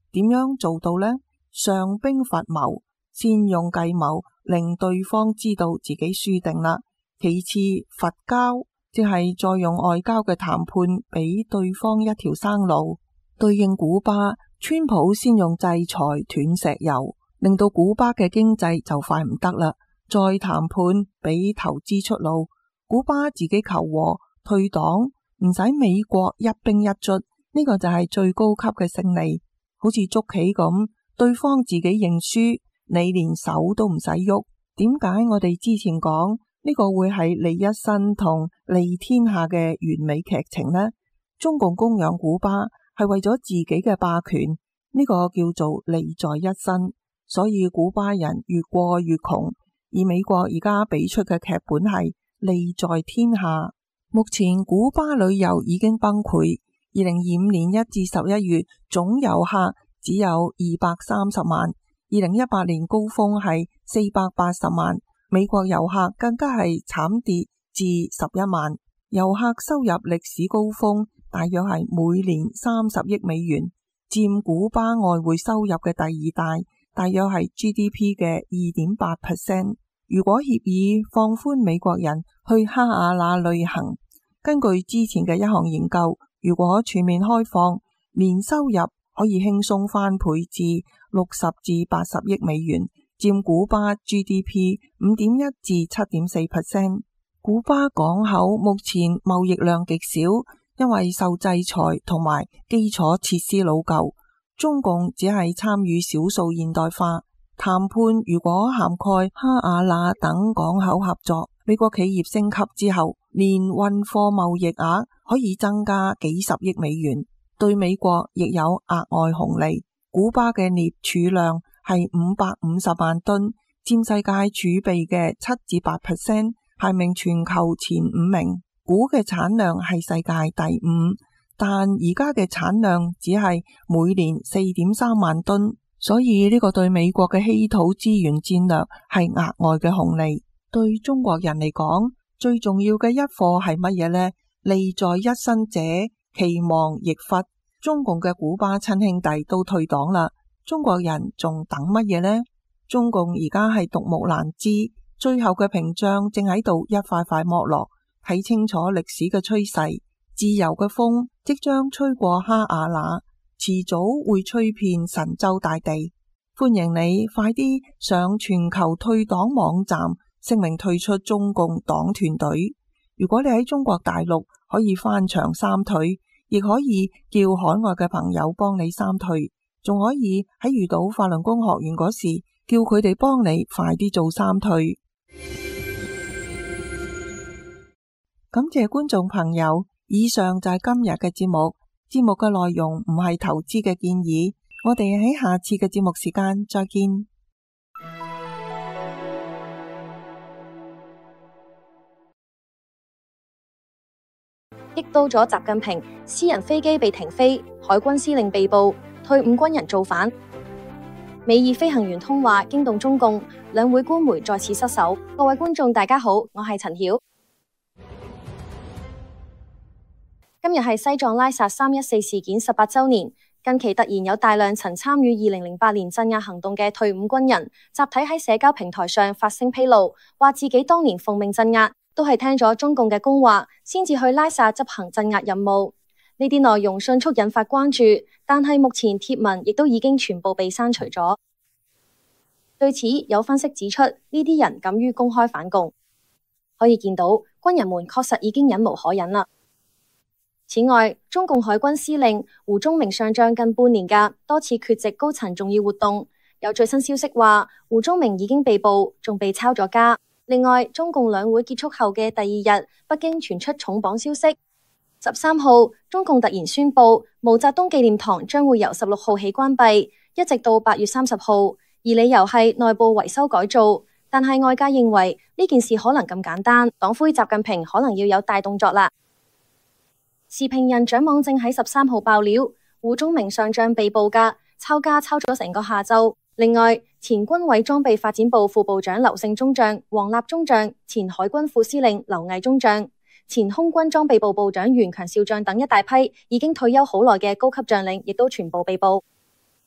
點樣做到呢？上兵伐謀，先用計謀令對方知道自己輸定啦。其次，伐交，即係再用外交嘅談判俾對方一條生路。對應古巴，川普先用制裁斷石油，令到古巴嘅經濟就快唔得啦。再談判俾投資出路，古巴自己求和退黨，唔使美國一兵一卒，呢個就係最高級嘅勝利。好似捉棋咁，對方自己認輸，你連手都唔使喐。點解我哋之前講呢個會係利一身同利天下嘅完美劇情呢？中共供養古巴係為咗自己嘅霸權，呢個叫做利在一身，所以古巴人越過越窮，而美國而家俾出嘅劇本係利在天下。目前古巴旅遊已經崩潰，2025年1至11月總遊客只有230萬，2018年高峰係480萬，美國遊客更加係慘跌至11萬，遊客收入歷史高峰大約係每年30億美元，佔古巴外匯收入嘅第二大，大約係 GDP 嘅 2.8%。如果協議放寬美國人去哈瓦那旅行，根據之前嘅一項研究，如果全面開放，年收入可以輕鬆翻倍至60至80億美元，佔古巴 GDP 5.1至 7.4%。古巴港口目前貿易量極少，因為受制裁同埋基礎設施老舊，中共只係參與少數現代化談判。如果涵蓋哈瓦那等港口合作，美國企業升級之後，年運貨貿易額可以增加幾十億美元，對美國亦有額外紅利。古巴嘅鎳儲量係550萬噸，佔世界儲備嘅7至8%，排名全球前5名。鈷嘅產量係世界第5，但而家嘅產量只係每年4.3萬噸，所以呢個對美國嘅稀土資源戰略係額外嘅紅利。對中國人嚟講，最重要嘅一課係乜嘢呢？利在一身者，其亡亦忽。中共嘅古巴親兄弟都退黨啦，中國人仲等乜嘢呢？中共而家係獨木難支，最後嘅屏障正喺度一塊塊剝落。睇清楚歷史嘅趨勢，自由嘅風即將吹過哈瓦那，遲早會吹遍神州大地。歡迎你快啲上全球退黨網站聲明退出中共黨團隊。如果你喺中國大陸，可以翻牆三退，亦可以叫海外嘅朋友幫你三退，仲可以喺遇到法輪功學員嗰時，叫佢哋幫你快啲做三退。感謝觀眾朋友，以上就係今日嘅節目。節目嘅內容唔係投資嘅建議，我哋喺下次嘅節目時間再見。 激到咗習近平，私人飛機被停飛，海軍司令被捕，退伍軍人造反。美意飛行員通話驚動中共，兩會官媒再次失守。各位觀眾大家好，我係陳曉。今日係西藏拉薩314事件18週年，近期突然有大量曾參與2008年鎮壓行動嘅退伍軍人，集體喺社交平台上發聲披露，話自己當年奉命鎮壓，都係聽咗中共嘅公話，先至去拉薩執行鎮壓任務。呢啲內容迅速引發關注，但係目前貼文亦都已經全部被刪除咗。對此，有分析指出，呢啲人敢於公開反共，可以見到軍人們確實已經忍無可忍啦。此外，中共海軍司令胡宗明上將近半年假，多次缺席高層重要活動。有最新消息話，胡宗明已經被捕，仲被抄咗家。另外，中共兩會結束後嘅第二日，北京傳出重磅消息。13號，中共突然宣布，毛澤東紀念堂將會由16號起關閉，一直到8月30號，而理由係內部維修改造。但係外界認為呢件事可能咁簡單，黨魁習近平可能要有大動作啦。時評人蔣網正喺13號爆料，胡宗明上將被捕㗎，抄家抄咗成個下晝。另外，前軍委裝備發展部副部長劉勝中將、王立中將、前海軍副司令劉毅中將、前空軍裝備部部長袁強少將等一大批已經退休好耐嘅高級將領，亦都全部被捕。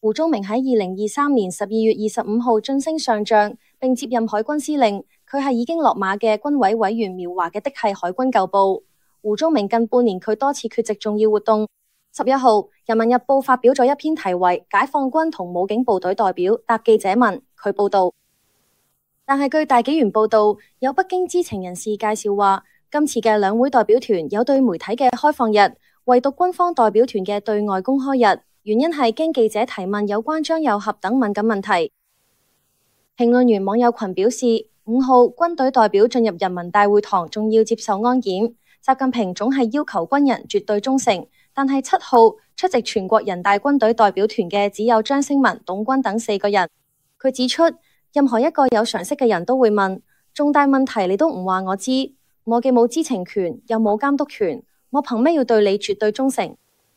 胡宗明喺2023年12月25號晉升上將，並接任海軍司令。佢係已經落馬嘅軍委委員苗華嘅嫡系海軍舊部。胡宗明近半年佢多次缺席重要活動。11號，《人民日報》發表咗一篇題為《解放軍同武警部隊代表答記者問》，佢報道。但係據大紀元報道，有北京知情人士介紹話，今次嘅兩會代表團有對媒體嘅開放日，唯獨軍方代表團嘅對外公開日，原因係經記者提問有關張又俠等敏感問題。評論員網友群表示，5號軍隊代表進入人民大會堂仲要接受安檢，習近平總係要求軍人絕對忠誠，但係7號出席全國人大軍隊代表團嘅只有張星文、董軍等4個人。佢指出，任何一個有常識嘅人都會問，重大問題你都唔話我知，我既冇知情權，又冇監督權，我憑咩要對你絕對忠誠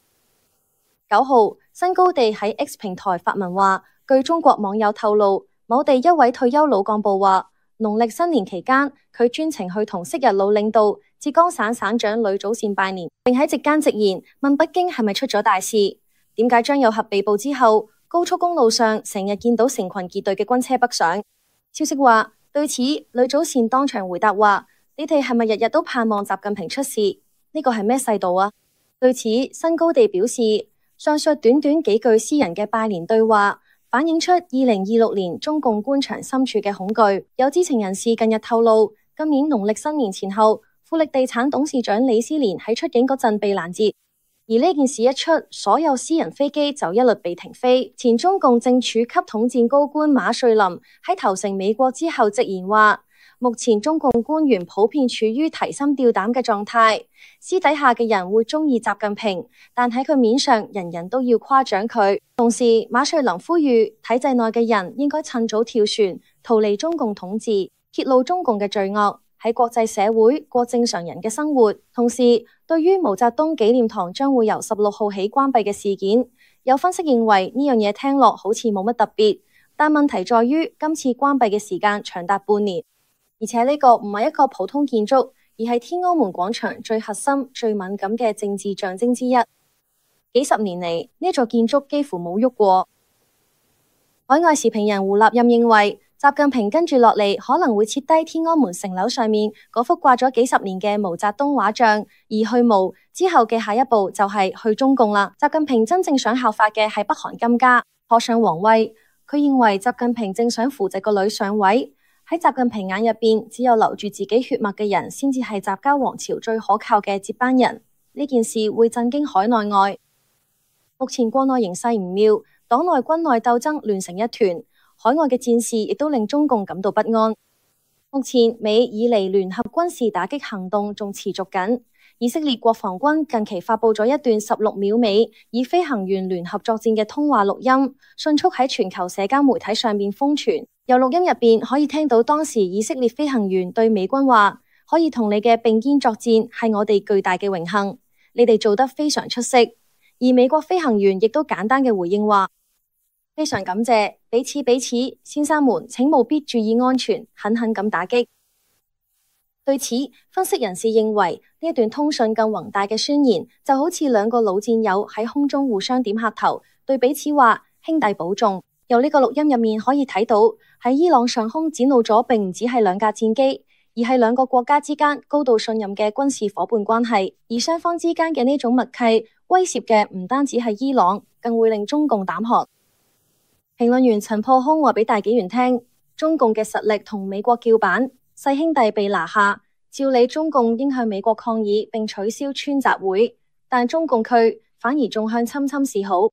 ？9號，新高地喺 X 平台發文話，據中國網友透露，某地一位退休老幹部話，農曆新年期間，佢專程去同昔日老領導浙江省省長呂祖善拜年，並喺席間直言問北京係咪出咗大事？點解張又俠被捕之後，高速公路上成日見到成群結隊嘅軍車北上？消息話，對此呂祖善當場回答話，你哋係咪日日都盼望習近平出事？呢個係咩世道啊？對此新高地表示，上述短短幾句私人嘅拜年對話，反映出2026年中共官場深處嘅恐懼。有知情人士近日透露，今年農曆新年前後，富力地產董事長李思廉喺出境嗰陣被攔截，而呢件事一出，所有私人飛機就一律被停飛。前中共正處級統戰高官馬瑞林喺投誠美國之後直言話，目前中共官員普遍處於提心吊膽嘅狀態，私底下嘅人會鍾意習近平，但喺佢面上，人人都要誇獎佢。同時，馬瑞林呼籲體制內嘅人應該趁早跳船，逃離中共統治，揭露中共嘅罪惡，喺國際社會過正常人嘅生活。同時，對於毛澤東紀念堂將會由16號起關閉嘅事件，有分析認為呢樣嘢聽落好似冇乜特別，但問題在於今次關閉嘅時間長達半年。而且呢個唔係一個普通建築，而係天安門廣場最核心、最敏感嘅政治象徵之一。幾十年嚟，呢座建築幾乎冇喐過。海外時評人胡立任認為，習近平跟住落嚟可能會撤低天安門城樓上面嗰幅掛咗幾十年嘅毛澤東畫像，而去毛之後嘅下一步就係去中共啦。習近平真正想效法嘅係北韓金家，撲上皇位。佢認為習近平正想扶植個女上位。喺習近平眼入邊，只有留住自己血脈嘅人，先至係習家王朝最可靠嘅接班人。呢件事會震驚海內外。目前國內形勢唔妙，黨內軍內鬥爭亂成一團，海外嘅戰事亦都令中共感到不安。目前美以嚟聯合軍事打擊行動仲持續緊。以色列國防軍近期發佈咗一段16秒尾以飛行員聯合作戰嘅通話錄音，迅速喺全球社交媒體上面瘋傳。由錄音入邊可以聽到當時以色列飛行員對美軍話：可以同你嘅並肩作戰係我哋巨大嘅榮幸，你哋做得非常出色。而美國飛行員亦都簡單嘅回應話：非常感謝，彼此彼此，先生們請務必注意安全，狠狠咁打擊。對此，分析人士認為呢一段通訊更宏大嘅宣言，就好似兩個老戰友喺空中互相點下頭，對彼此話：兄弟保重。由呢個錄音入面可以睇到，喺伊朗上空展露咗並唔只係兩架戰機，而係兩個國家之間高度信任嘅軍事夥伴關係。而雙方之間嘅呢種默契，威脅嘅唔單止係伊朗，更會令中共膽寒。評論員陳破空話俾大紀元聽，中共嘅實力同美國叫板，細兄弟被拿下，照理中共應向美國抗議並取消川習會，但中共佢反而仲向侵侵示好。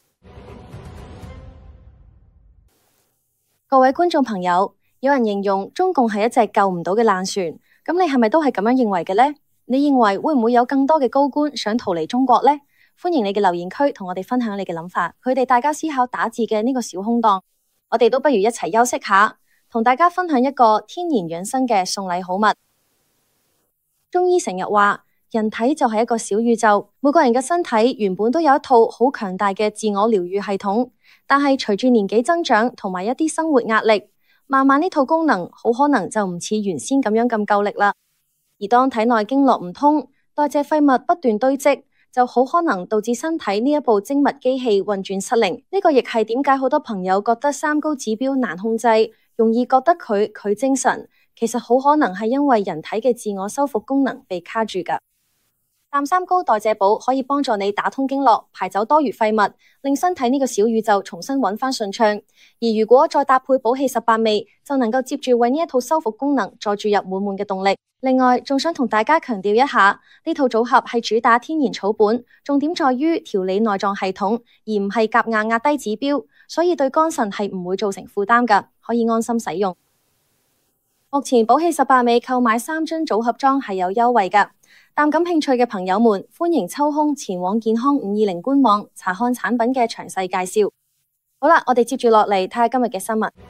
各位觀眾朋友，有人形容中共係一隻救唔到嘅爛船，咁你係咪都係咁樣認為嘅呢？你認為會唔會有更多嘅高官想逃離中國呢？歡迎你嘅留言區同我哋分享你嘅諗法。佢哋大家思考打字嘅呢個小空檔，我哋都不如一齊休息下，同大家分享一個天然養生嘅送禮好物。中醫成日話，人體就係一個小宇宙，每個人嘅身體原本都有一套好強大嘅自我療癒系統。但係隨住年紀增長同埋一啲生活壓力，慢慢呢套功能好可能就唔似原先咁樣咁夠力啦。而當體內經絡唔通，代謝廢物不斷堆積， 就好可能導致身體呢一部精密機器運轉失靈。呢個亦係點解好多朋友覺得三高指標難控制，容易覺得佢精神，其實好可能係因為人體嘅自我修復功能被卡住㗎。淡三高代謝寶可以幫助你打通經絡，排走多餘廢物，令身體呢個小宇宙重新揾返順暢。而如果再搭配寶氣18味，就能夠接住為呢一套修復功能再注入滿滿嘅動力。另外，仲想同大家強調一下，呢套組合係主打天然草本，重點在於調理內臟系統，而唔係夾硬壓低指標，所以對肝腎係唔會造成負擔㗎，可以安心使用。目前寶氣18味購買3樽組合裝係有優惠㗎。淡感興趣嘅朋友們，歡迎抽空前往健康520官網查看產品嘅詳細介紹。好啦，我哋接住落嚟睇下今日嘅新聞。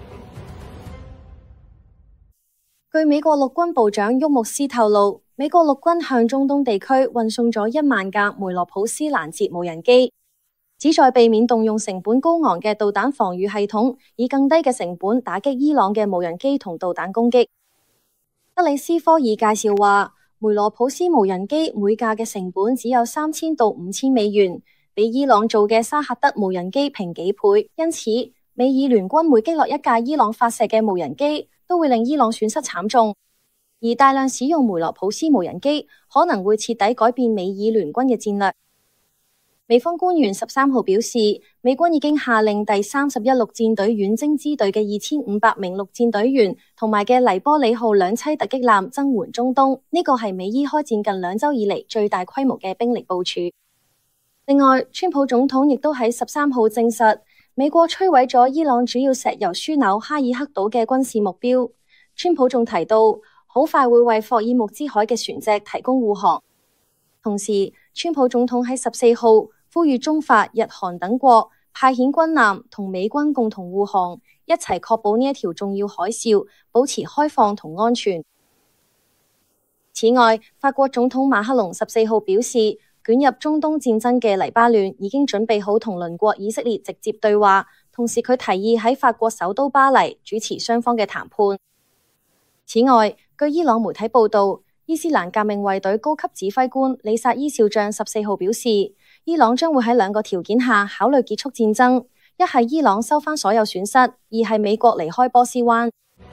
據美國陸軍部長沃姆斯透露，美國陸軍向中東地區運送咗1萬架梅羅普斯攔截無人機，旨在避免動用成本高昂嘅導彈防禦系統，以更低嘅成本打擊伊朗嘅無人機同導彈攻擊。德里斯科爾介紹話，梅羅普斯無人機每架嘅成本只有3000到5000美元，比伊朗做嘅沙赫德無人機平幾倍。因此，美伊聯軍每擊落一架伊朗發射嘅無人機，都會令伊朗損失慘重。而大量使用梅羅普斯無人機，可能會徹底改變美伊聯軍嘅戰略。美方官員13號表示，美軍已經下令第31陸戰隊遠征支隊嘅2500名陸戰隊員同埋嘅黎波里號兩棲突擊艦增援中東，呢個係美伊開戰近2週以嚟最大規模嘅兵力部署。另外，川普總統亦都喺13號證實，美國摧毀咗伊朗主要石油樞紐哈爾克島嘅軍事目標。川普仲提到，好快會為霍爾木茲海嘅船隻提供護航。同時，川普總統喺14號呼籲中法、日韓等國派遣軍艦同美軍共同護航，一齊確保呢一條重要海嘯保持開放同安全。此外，法國總統馬克龍14號表示，捲入中東戰爭嘅黎巴嫩已經準備好同鄰國以色列直接對話，同時佢提議喺法國首都巴黎主持雙方嘅談判。此外，據伊朗媒體報道，伊斯蘭革命衛隊高級指揮官里薩伊少將14號表示，伊朗將會喺2個條件下考慮結束戰爭，一係伊朗收返所有損失，二係美國離開波斯灣。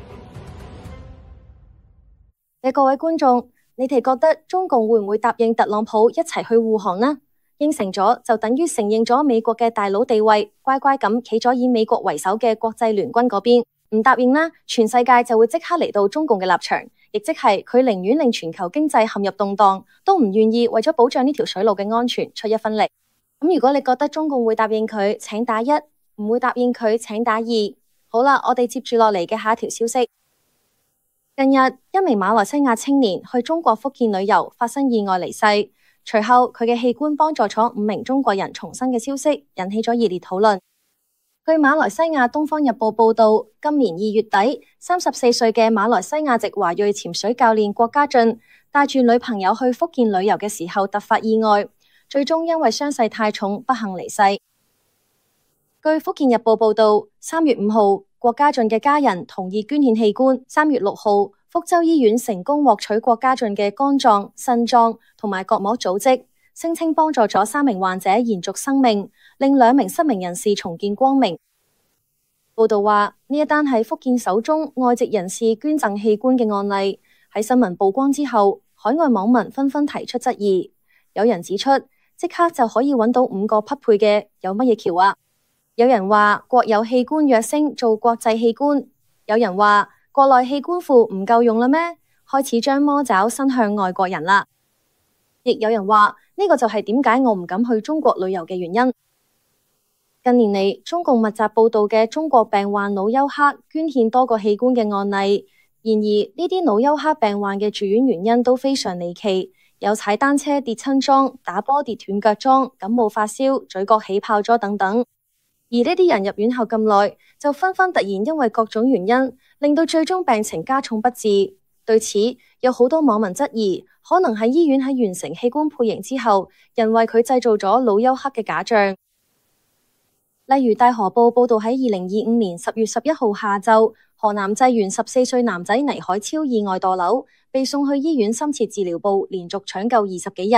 各位觀眾，你哋覺得中共會唔會答應特朗普一齊去護航呢？應承咗就等於承認咗美國嘅大佬地位，乖乖咁企咗以美國為首嘅國際聯軍嗰邊。唔答應啦，全世界就會即刻嚟到中共嘅立場，亦即係佢寧願令全球經濟陷入動盪，都唔願意為咗保障呢條水路嘅安全出一分力。咁如果你覺得中共會答應佢，請打1；唔會答應佢，請打2。好啦，我哋接住落嚟嘅下一條消息。近日，一名馬來西亞青年去中國福建旅遊，發生意外離世。隨後，佢嘅器官幫助咗5名中國人重生嘅消息，引起咗熱烈討論。據馬來西亞《東方日報》報道，今年2月底，34歲嘅馬來西亞籍華裔潛水教練郭家俊帶住女朋友去福建旅遊嘅時候突發意外，最終因為傷勢太重不幸離世。據《福建日報》報道，3月5號，郭家俊嘅家人同意捐獻器官。3月6號，福州醫院成功獲取郭家俊嘅肝臟、腎臟同埋角膜組織，聲稱幫助咗3名患者延續生命，令2名失明人士重見光明。報道話，呢一單係福建首宗外籍人士捐贈器官嘅案例。喺新聞曝光之後，海外網民紛紛提出質疑。有人指出，即刻就可以揾到5個匹配嘅，有乜嘢橋啊？有人話國有器官躍升做國際器官，有人話國內器官庫唔夠用啦咩？開始將魔爪伸向外國人啦。亦有人話呢個就係點解我唔敢去中國旅遊嘅原因。近年嚟，中共密集報道嘅中國病患腦休克捐獻多個器官嘅案例。然而，呢啲腦休克病患嘅住院原因都非常離奇，有踩單車跌親樁、打波跌斷腳樁、感冒發燒、嘴角起泡咗等等。而呢啲人入院後咁耐，就紛紛突然因為各種原因，令到最終病情加重不治。對此，有好多網民質疑，可能係醫院喺完成器官配型之後，人為佢製造咗腦休克嘅假象。例如大河報報道喺2025年10月11號下晝，河南濟源14歲男仔倪海超意外墮樓，被送去醫院深切治療部，連續搶救20幾日，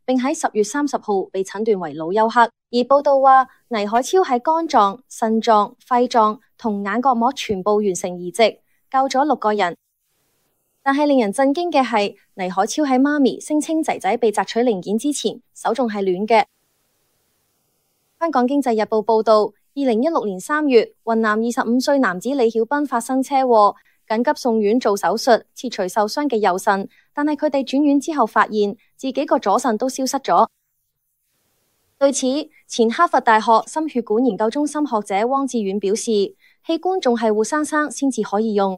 並喺10月30號被診斷為腦休克。而報道話，倪海超喺肝臟、腎臟、肺臟同眼角膜全部完成移植，救咗6個人。但係令人震驚嘅係，倪海超喺媽咪聲稱仔仔被摘取零件之前，手仲係暖嘅。香港經濟日報報道，2016年3月，雲南25歲男子李曉斌發生車禍，緊急送院做手術，切除受傷嘅右腎，但係佢哋轉院之後發現自己個左腎都消失咗。對此，前哈佛大學心血管研究中心學者汪志遠表示，器官仲係活生生先至可以用。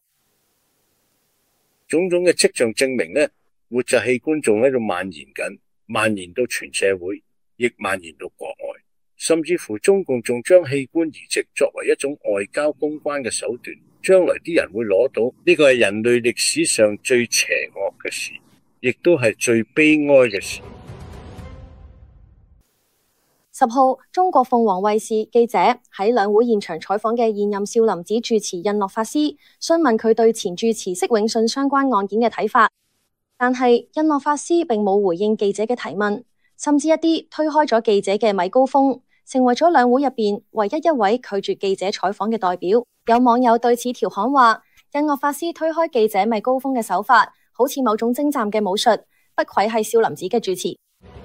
種種嘅跡象證明呢，活摘器官仲喺度蔓延緊，蔓延到全社會，亦蔓延到國外，甚至乎中共仲將器官移植作為一種外交公關嘅手段。將來啲人會攞到呢個係人類歷史上最邪惡嘅事，亦都係最悲哀嘅事。 10號，中國鳳凰衛視記者喺兩會現場採訪嘅現任少林寺住持印諾法師，詢問佢對前住持釋永信相關案件嘅睇法，但係印諾法師並冇回應記者嘅提問，甚至一啲推開咗記者嘅米高峰，成為咗兩會入邊唯一一位拒絕記者採訪嘅代表。有網友對此調侃話，印諾法師推開記者米高峰嘅手法，好似某種精湛嘅武術，不愧係少林寺嘅住持。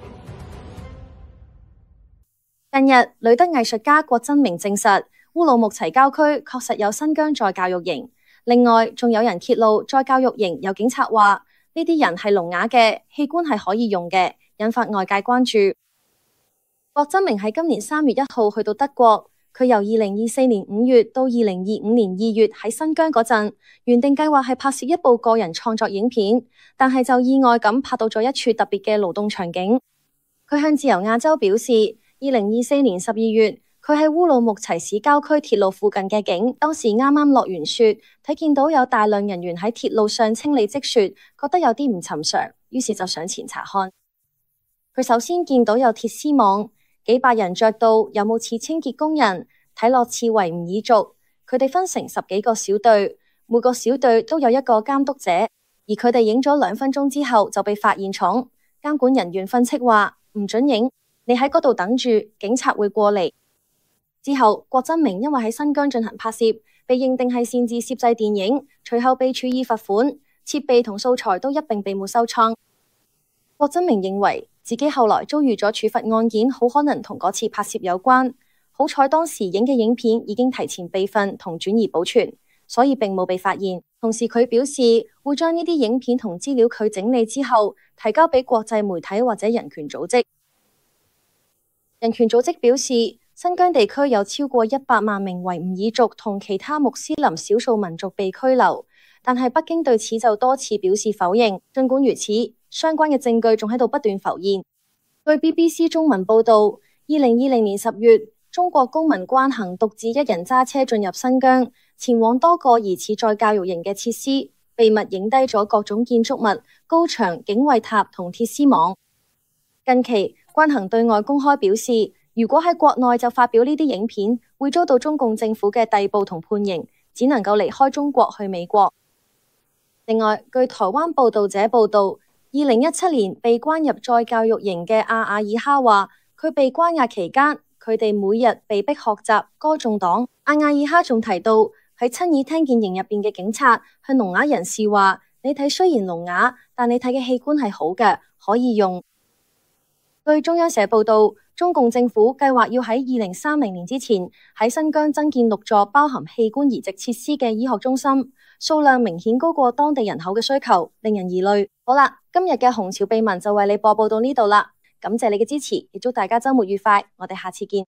近日，旅德藝術家郭真明證實，烏魯木齊郊區確實有新疆再教育營。另外，仲有人揭露再教育營有警察話呢啲人係聾啞嘅，器官係可以用嘅，引發外界關注。郭真明喺今年3月1號去到德國，佢由2024年5月到2025年2月喺新疆嗰陣，原定計劃係拍攝一部個人創作影片，但係就意外咁拍到咗一處特別嘅勞動場景。佢向自由亞洲表示，2024年12月，佢喺烏魯木齊市郊區鐵路附近嘅景，當時啱啱落完雪，睇見到有大量人員喺鐵路上清理積雪，覺得有啲唔尋常，於是就上前查看。佢首先見到有鐵絲網，幾百人着到有冇似清潔工人，睇落似維吾爾族。佢哋分成10幾個小隊，每個小隊都有一個監督者，而佢哋影咗2分鐘之後就被發現闖。監管人員訓斥話唔准影，你喺嗰度等住，警察會過嚟。之後，郭真明因為喺新疆進行拍攝，被認定係擅自攝製電影，隨後被處以罰款，設備同素材都一併被沒收倉。郭真明認為自己後來遭遇咗處罰案件，好可能同嗰次拍攝有關。好彩當時影嘅影片已經提前備份同轉移保存，所以並冇被發現。同時佢表示會將呢啲影片同資料佢整理之後，提交俾國際媒體或者人權組織。人權組織表示，新疆地區有超過100萬名維吾爾族同其他穆斯林少數民族被拘留，但係北京對此就多次表示否認。儘管如此，相關嘅證據仲喺度不斷浮現。據 BBC 中文報道，2020年10月，中國公民關行獨自一人揸車進入新疆，前往多個疑似再教育營嘅設施，秘密影低咗各種建築物、高牆、警衛塔同鐵絲網。近期，關行對外公開表示，如果喺國內就發表呢啲影片，會遭到中共政府嘅逮捕同判刑，只能夠離開中國去美國。另外，據台灣報道者報道，2017年被關入再教育營嘅阿爾哈話，佢被關押期間，佢哋每日被迫學習歌頌黨。阿爾哈仲提到，喺親耳聽見營入邊嘅警察向聾啞人士話：你睇雖然聾啞，但你睇嘅器官係好嘅，可以用。據中央社報道，中共政府計劃要喺2030年之前喺新疆增建6座包含器官移植設施嘅醫學中心，數量明顯高過當地人口嘅需求，令人疑慮。好啦，今日嘅紅潮秘聞就為你播報到呢度啦，感謝你嘅支持，亦祝大家周末愉快，我哋下次見。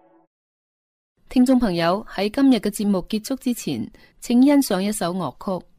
聽眾朋友，喺今日嘅節目結束之前，請欣賞一首樂曲。